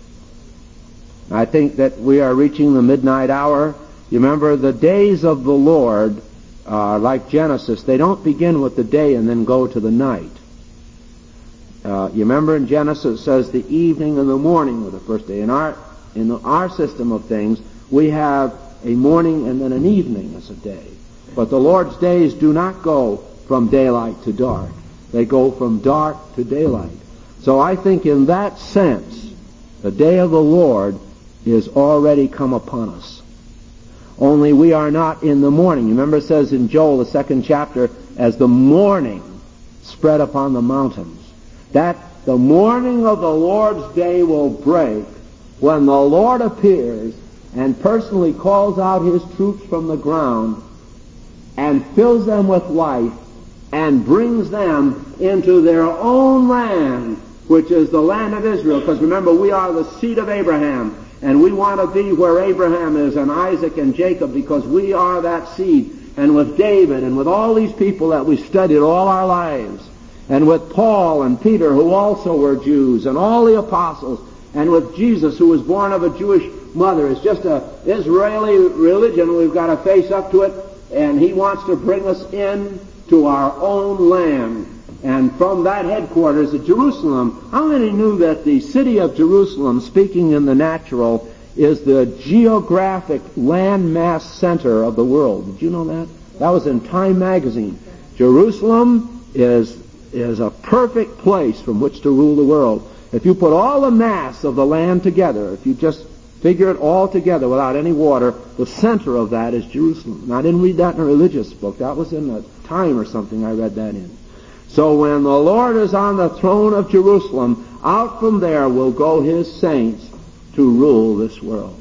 I think that we are reaching the midnight hour. You remember, the days of the Lord, uh, like Genesis, they don't begin with the day and then go to the night. Uh, you remember in Genesis it says the evening and the morning were the first day. In our, in our system of things, we have a morning and then an evening as a day. But the Lord's days do not go from daylight to dark. They go from dark to daylight. So I think in that sense, the day of the Lord is already come upon us. Only we are not in the morning. You remember it says in Joel, the second chapter, as the morning spread upon the mountains. That the morning of the Lord's day will break when the Lord appears and personally calls out his troops from the ground and fills them with life and brings them into their own land, which is the land of Israel. Because remember, we are the seed of Abraham, and we want to be where Abraham is, and Isaac and Jacob, because we are that seed. And with David, and with all these people that we studied all our lives, and with Paul and Peter, who also were Jews, and all the apostles, and with Jesus, who was born of a Jewish mother. It's just an Israeli religion. We've got to face up to it, and he wants to bring us in to our own land. And from that headquarters at Jerusalem, how many knew that the city of Jerusalem, speaking in the natural, is the geographic landmass center of the world? Did you know that? That was in Time magazine. Jerusalem is, is a perfect place from which to rule the world. If you put all the mass of the land together, if you just figure it all together without any water, the center of that is Jerusalem. And I didn't read that in a religious book. That was in a Time or something I read that in. So when the Lord is on the throne of Jerusalem, out from there will go his saints to rule this world.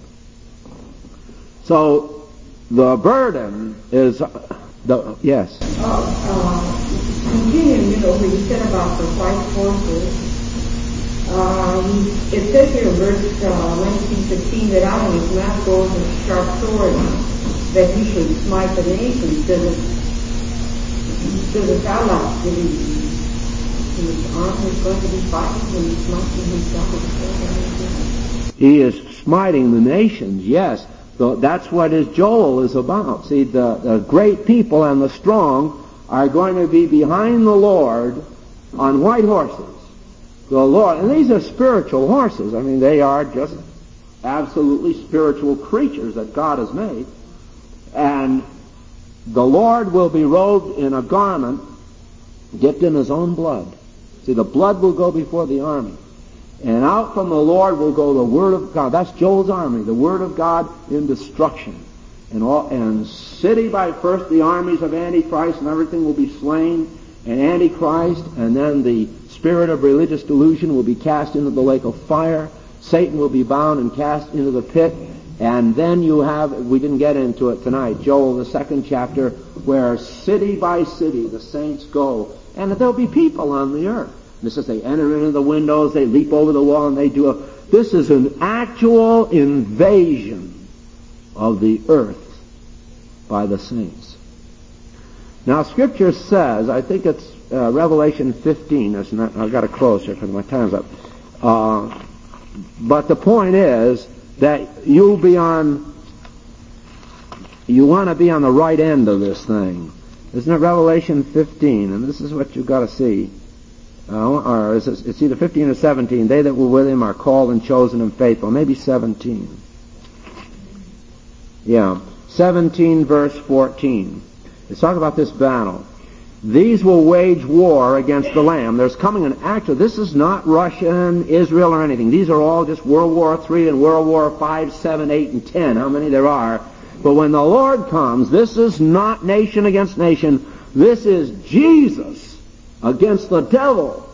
So the burden is the yes. Uh, uh, continuing, you know, when you said about the white horses, uh, he, it says here in verse uh, nineteen fifteen that out of his mouth goes a sharp sword, that he should smite the nations. Does it, does it sound like that he, his arm is going to be fighting when he's smiting himself? He is smiting the nations, yes. So that's what his Joel is about. See, the, the great people and the strong are going to be behind the Lord on white horses. The Lord, and these are spiritual horses. I mean, they are just absolutely spiritual creatures that God has made. And the Lord will be robed in a garment dipped in his own blood. See, the blood will go before the army. And out from the Lord will go the Word of God. That's Joel's army, the Word of God in destruction. And, all, and city by first the armies of Antichrist, and everything will be slain, and Antichrist, and then the spirit of religious delusion will be cast into the lake of fire. Satan will be bound and cast into the pit. And then you have, we didn't get into it tonight, Joel, the second chapter, where city by city the saints go. And there'll be people on the earth. This is, they enter into the windows, they leap over the wall, and they do a... This is an actual invasion of the earth by the saints. Now, Scripture says, I think it's uh, Revelation fifteen, isn't it? I've got to close here because my time's up. Uh, but the point is that you'll be on... You want to be on the right end of this thing. Isn't it Revelation fifteen? And this is what you've got to see. Uh, or is it, it's either fifteen or seventeen. They that were with him are called and chosen and faithful. Maybe seventeen. Yeah. seventeen verse fourteen. It's talking about this battle. These will wage war against the Lamb. There's coming an actor. This is not Russia and Israel or anything. These are all just World War Three and World War Five, Seven, Eight, and Ten. How many there are. But when the Lord comes, this is not nation against nation. This is Jesus against the devil.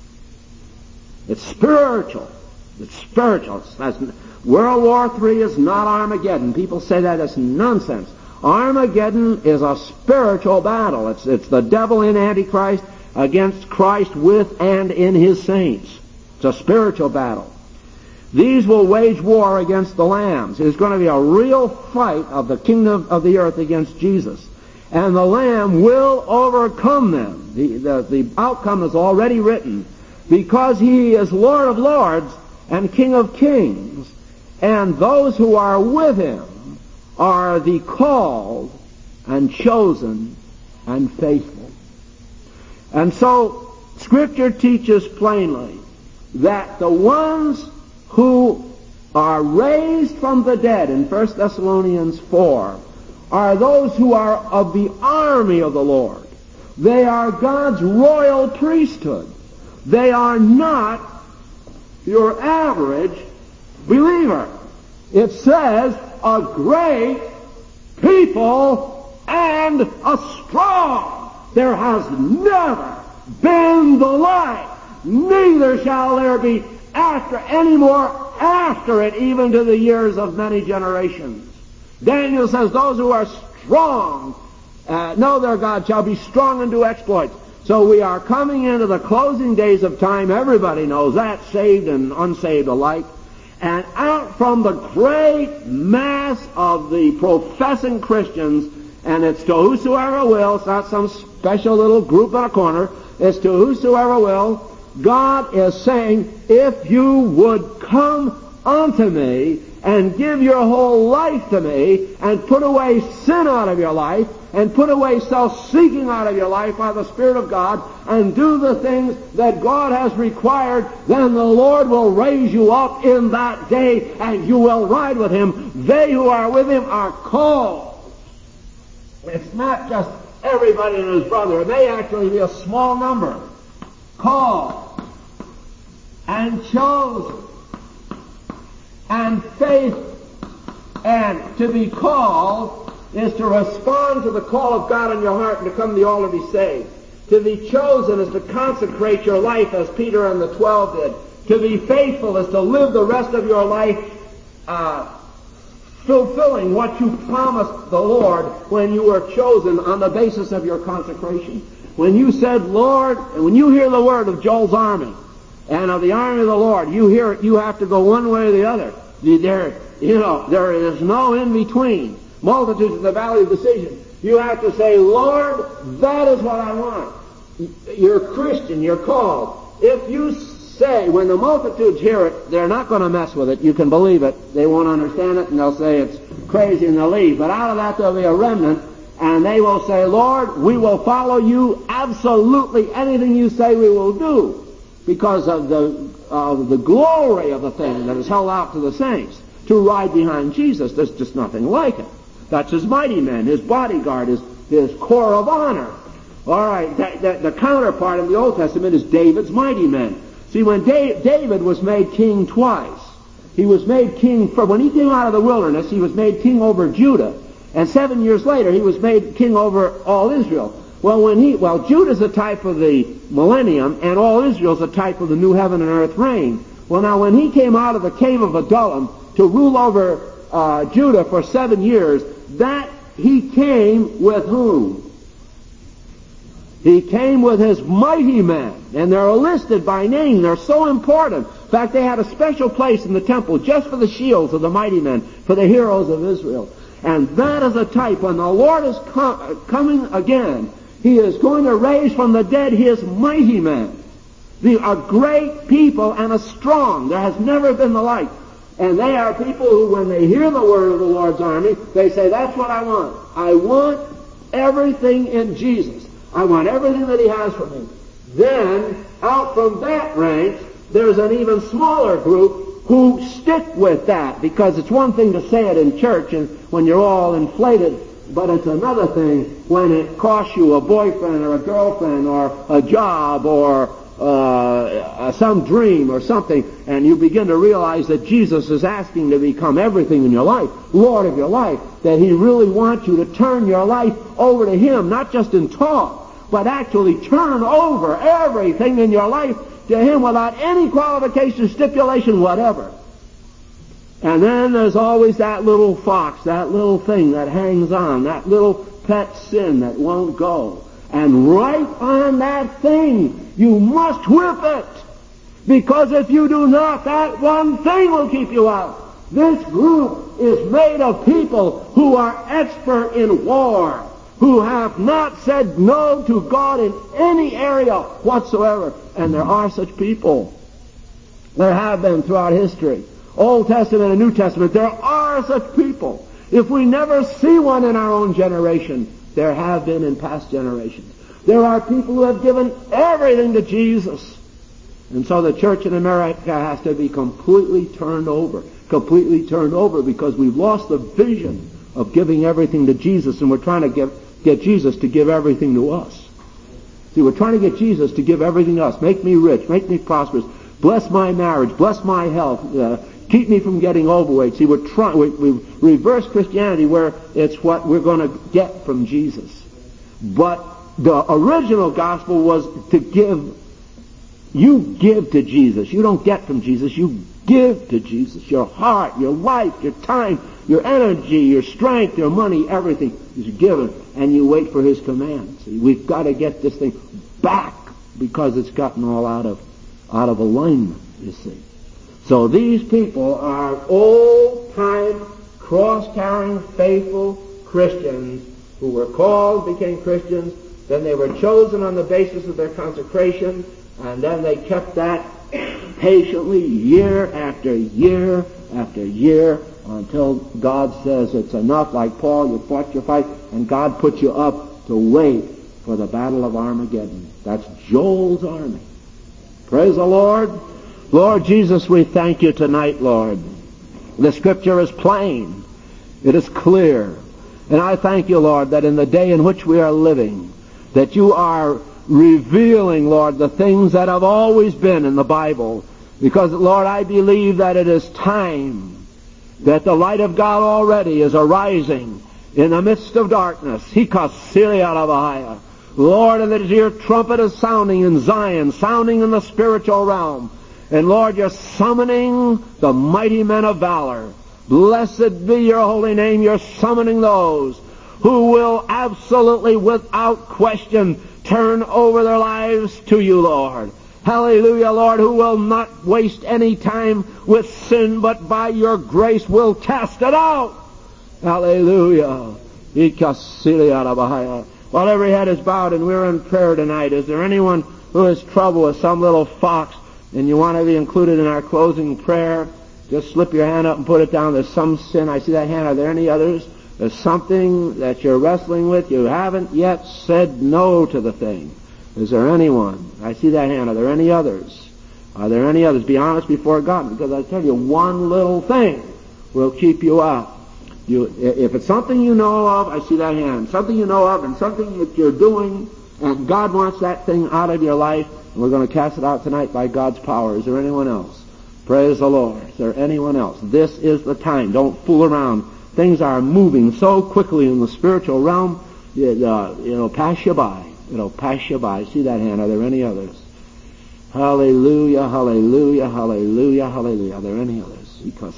It's spiritual. It's spiritual. It's, that's, World War Three is not Armageddon. People say that as nonsense. Armageddon is a spiritual battle. It's, it's the devil in Antichrist against Christ with and in his saints. It's a spiritual battle. These will wage war against the lambs. It's going to be a real fight of the kingdom of the earth against Jesus. And the Lamb will overcome them. The, the, the outcome is already written. Because he is Lord of lords and King of kings. And those who are with him are the called and chosen and faithful. And so, Scripture teaches plainly that the ones who are raised from the dead in First Thessalonians four are those who are of the army of the Lord. They are God's royal priesthood. They are not your average believer. It says a great people and a strong. There has never been the like, neither shall there be after any more after it, even to the years of many generations. Daniel says those who are strong uh, know their God shall be strong and do exploits. So we are coming into the closing days of time. Everybody knows that, saved and unsaved alike. And out from the great mass of the professing Christians, and it's to whosoever will, it's not some special little group in a corner, it's to whosoever will, God is saying, if you would come unto me and give your whole life to me and put away sin out of your life and put away self-seeking out of your life by the Spirit of God and do the things that God has required, then the Lord will raise you up in that day and you will ride with him. They who are with him are called. It's not just everybody and his brother. It may actually be a small number. Called and chosen and faith. And to be called is to respond to the call of God in your heart and to come to the altar to be saved. To be chosen is to consecrate your life as Peter and the twelve did. To be faithful is to live the rest of your life uh, fulfilling what you promised the Lord when you were chosen on the basis of your consecration. When you said, Lord, and when you hear the word of Joel's army, and of the army of the Lord. You hear it, you have to go one way or the other. There, you know, there is no in between. Multitudes in the valley of decision. You have to say, Lord, that is what I want. You're Christian, you're called. If you say, when the multitudes hear it, they're not going to mess with it. You can believe it. They won't understand it, and they'll say it's crazy, and they'll leave. But out of that, there'll be a remnant, and they will say, Lord, we will follow you. Absolutely anything you say we will do, because of the, of the glory of the thing that is held out to the saints. To ride behind Jesus, there's just nothing like it. That's his mighty men, his bodyguard, his, his corps of honor. All right, that, that, the counterpart in the Old Testament is David's mighty men. See, when Dave, David was made king twice, he was made king for, when he came out of the wilderness, he was made king over Judah. And seven years later, he was made king over all Israel. Well, when he, well, Judah's a type of the millennium, and all Israel's a type of the new heaven and earth reign. Well, now, when he came out of the cave of Adullam to rule over uh, Judah for seven years, that he came with whom? He came with his mighty men, and they're listed by name. They're so important. In fact, they had a special place in the temple just for the shields of the mighty men, for the heroes of Israel. And that is a type. When the Lord is com- coming again, he is going to raise from the dead his mighty men. They are great people and a strong. There has never been the like. And they are people who, when they hear the word of the Lord's army, they say, that's what I want. I want everything in Jesus. I want everything that he has for me. Then, out from that rank, there's an even smaller group who stick with that, because it's one thing to say it in church and when you're all inflated, but it's another thing when it costs you a boyfriend or a girlfriend or a job or uh, some dream or something, and you begin to realize that Jesus is asking to become everything in your life, Lord of your life, that he really wants you to turn your life over to him, not just in talk, but actually turn over everything in your life to him without any qualification, stipulation, whatever. And then there's always that little fox, that little thing that hangs on, that little pet sin that won't go. And right on that thing, you must whip it. Because if you do not, that one thing will keep you out. This group is made of people who are expert in war, who have not said no to God in any area whatsoever. And there are such people. There have been throughout history. Old Testament and New Testament, there are such people. If we never see one in our own generation, there have been in past generations. There are people who have given everything to Jesus. And so the church in America has to be completely turned over. Completely turned over because we've lost the vision of giving everything to Jesus, and we're trying to get, get Jesus to give everything to us. See, we're trying to get Jesus to give everything to us. Make me rich, make me prosperous, bless my marriage, bless my health, uh, keep me from getting overweight. See, we're trying, we, we reverse Christianity where it's what we're going to get from Jesus. But the original gospel was to give. You give to Jesus. You don't get from Jesus. You give to Jesus. Your heart, your life, your time, your energy, your strength, your money, everything is given, and you wait for his command. See, we've got to get this thing back because it's gotten all out of out of alignment, you see. So these people are old-time, cross-carrying, faithful Christians who were called, became Christians, then they were chosen on the basis of their consecration, and then they kept that patiently year after year after year until God says it's enough. Like Paul, you fought your fight, and God put you up to wait for the battle of Armageddon. That's Joel's army. Praise the Lord. Lord Jesus, we thank you tonight, Lord. The Scripture is plain. It is clear. And I thank you, Lord, that in the day in which we are living, that you are revealing, Lord, the things that have always been in the Bible. Because, Lord, I believe that it is time that the light of God already is arising in the midst of darkness. Hikasiriyalavahaya. Lord, and that your trumpet is sounding in Zion, sounding in the spiritual realm. And, Lord, you're summoning the mighty men of valor. Blessed be your holy name. You're summoning those who will absolutely, without question, turn over their lives to you, Lord. Hallelujah, Lord, who will not waste any time with sin, but by your grace will cast it out. Hallelujah. While every head is bowed and we're in prayer tonight, is there anyone who has trouble with some little fox and you want to be included in our closing prayer? Just slip your hand up and put it down. There's some sin. I see that hand. Are there any others? There's something that you're wrestling with. You haven't yet said no to the thing. Is there anyone? I see that hand. Are there any others? Are there any others? Be honest before God, because I tell you, one little thing will keep you out. You, if it's something you know of, I see that hand. Something you know of and something that you're doing, and God wants that thing out of your life, and we're going to cast it out tonight by God's power. Is there anyone else? Praise the Lord. Is there anyone else? This is the time. Don't fool around. Things are moving so quickly in the spiritual realm, it, uh, it'll pass you by. It'll pass you by. See that hand. Are there any others? Hallelujah, hallelujah, hallelujah, hallelujah. Are there any others?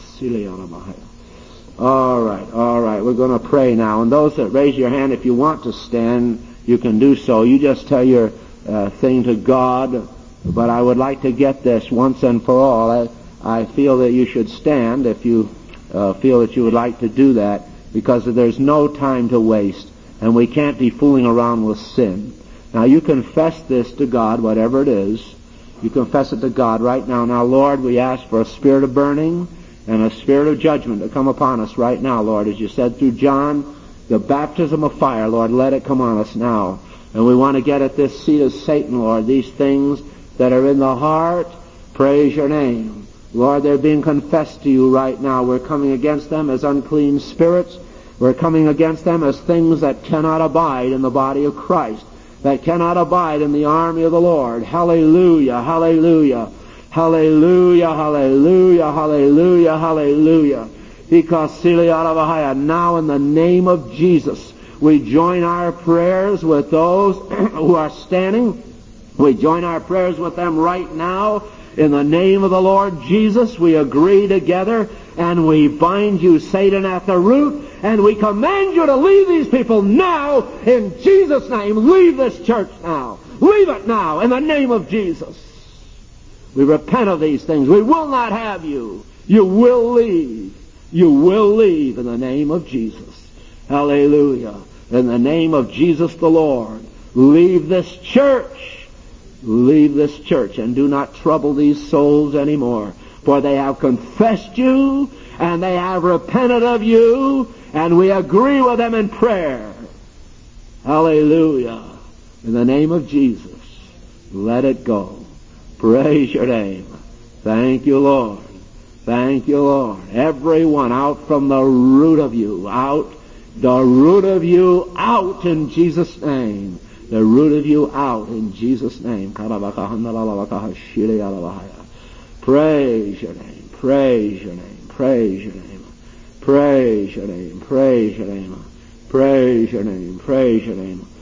All right, all right. We're going to pray now. And those that raise your hand, if you want to stand, you can do so. You just tell your uh, thing to God. But I would like to get this once and for all. I, I feel that you should stand if you uh, feel that you would like to do that, because there's no time to waste, and we can't be fooling around with sin. Now, you confess this to God, whatever it is. You confess it to God right now. Now, Lord, we ask for a spirit of burning and a spirit of judgment to come upon us right now, Lord. As you said through John, the baptism of fire, Lord, let it come on us now. And we want to get at this seed of Satan, Lord, these things that are in the heart. Praise your name. Lord, they're being confessed to you right now. We're coming against them as unclean spirits. We're coming against them as things that cannot abide in the body of Christ, that cannot abide in the army of the Lord. Hallelujah, hallelujah, hallelujah, hallelujah, hallelujah, hallelujah. Now in the name of Jesus, we join our prayers with those who are standing. We join our prayers with them right now. In the name of the Lord Jesus, we agree together, and we bind you, Satan, at the root, and we command you to leave these people now, in Jesus' name. Leave this church now. Leave it now, in the name of Jesus. We repent of these things. We will not have you. You will leave. You will leave in the name of Jesus. Hallelujah. In the name of Jesus the Lord, leave this church. Leave this church and do not trouble these souls anymore, for they have confessed you and they have repented of you, and we agree with them in prayer. Hallelujah. In the name of Jesus, let it go. Praise your name. Thank you, Lord. Thank you, Lord. Everyone out from the root of you, out, the root of you out in Jesus' name. The root of you out in Jesus' name. Praise your name. Praise your name. Praise your name. Praise your name. Praise your name. Praise your name. Praise your name.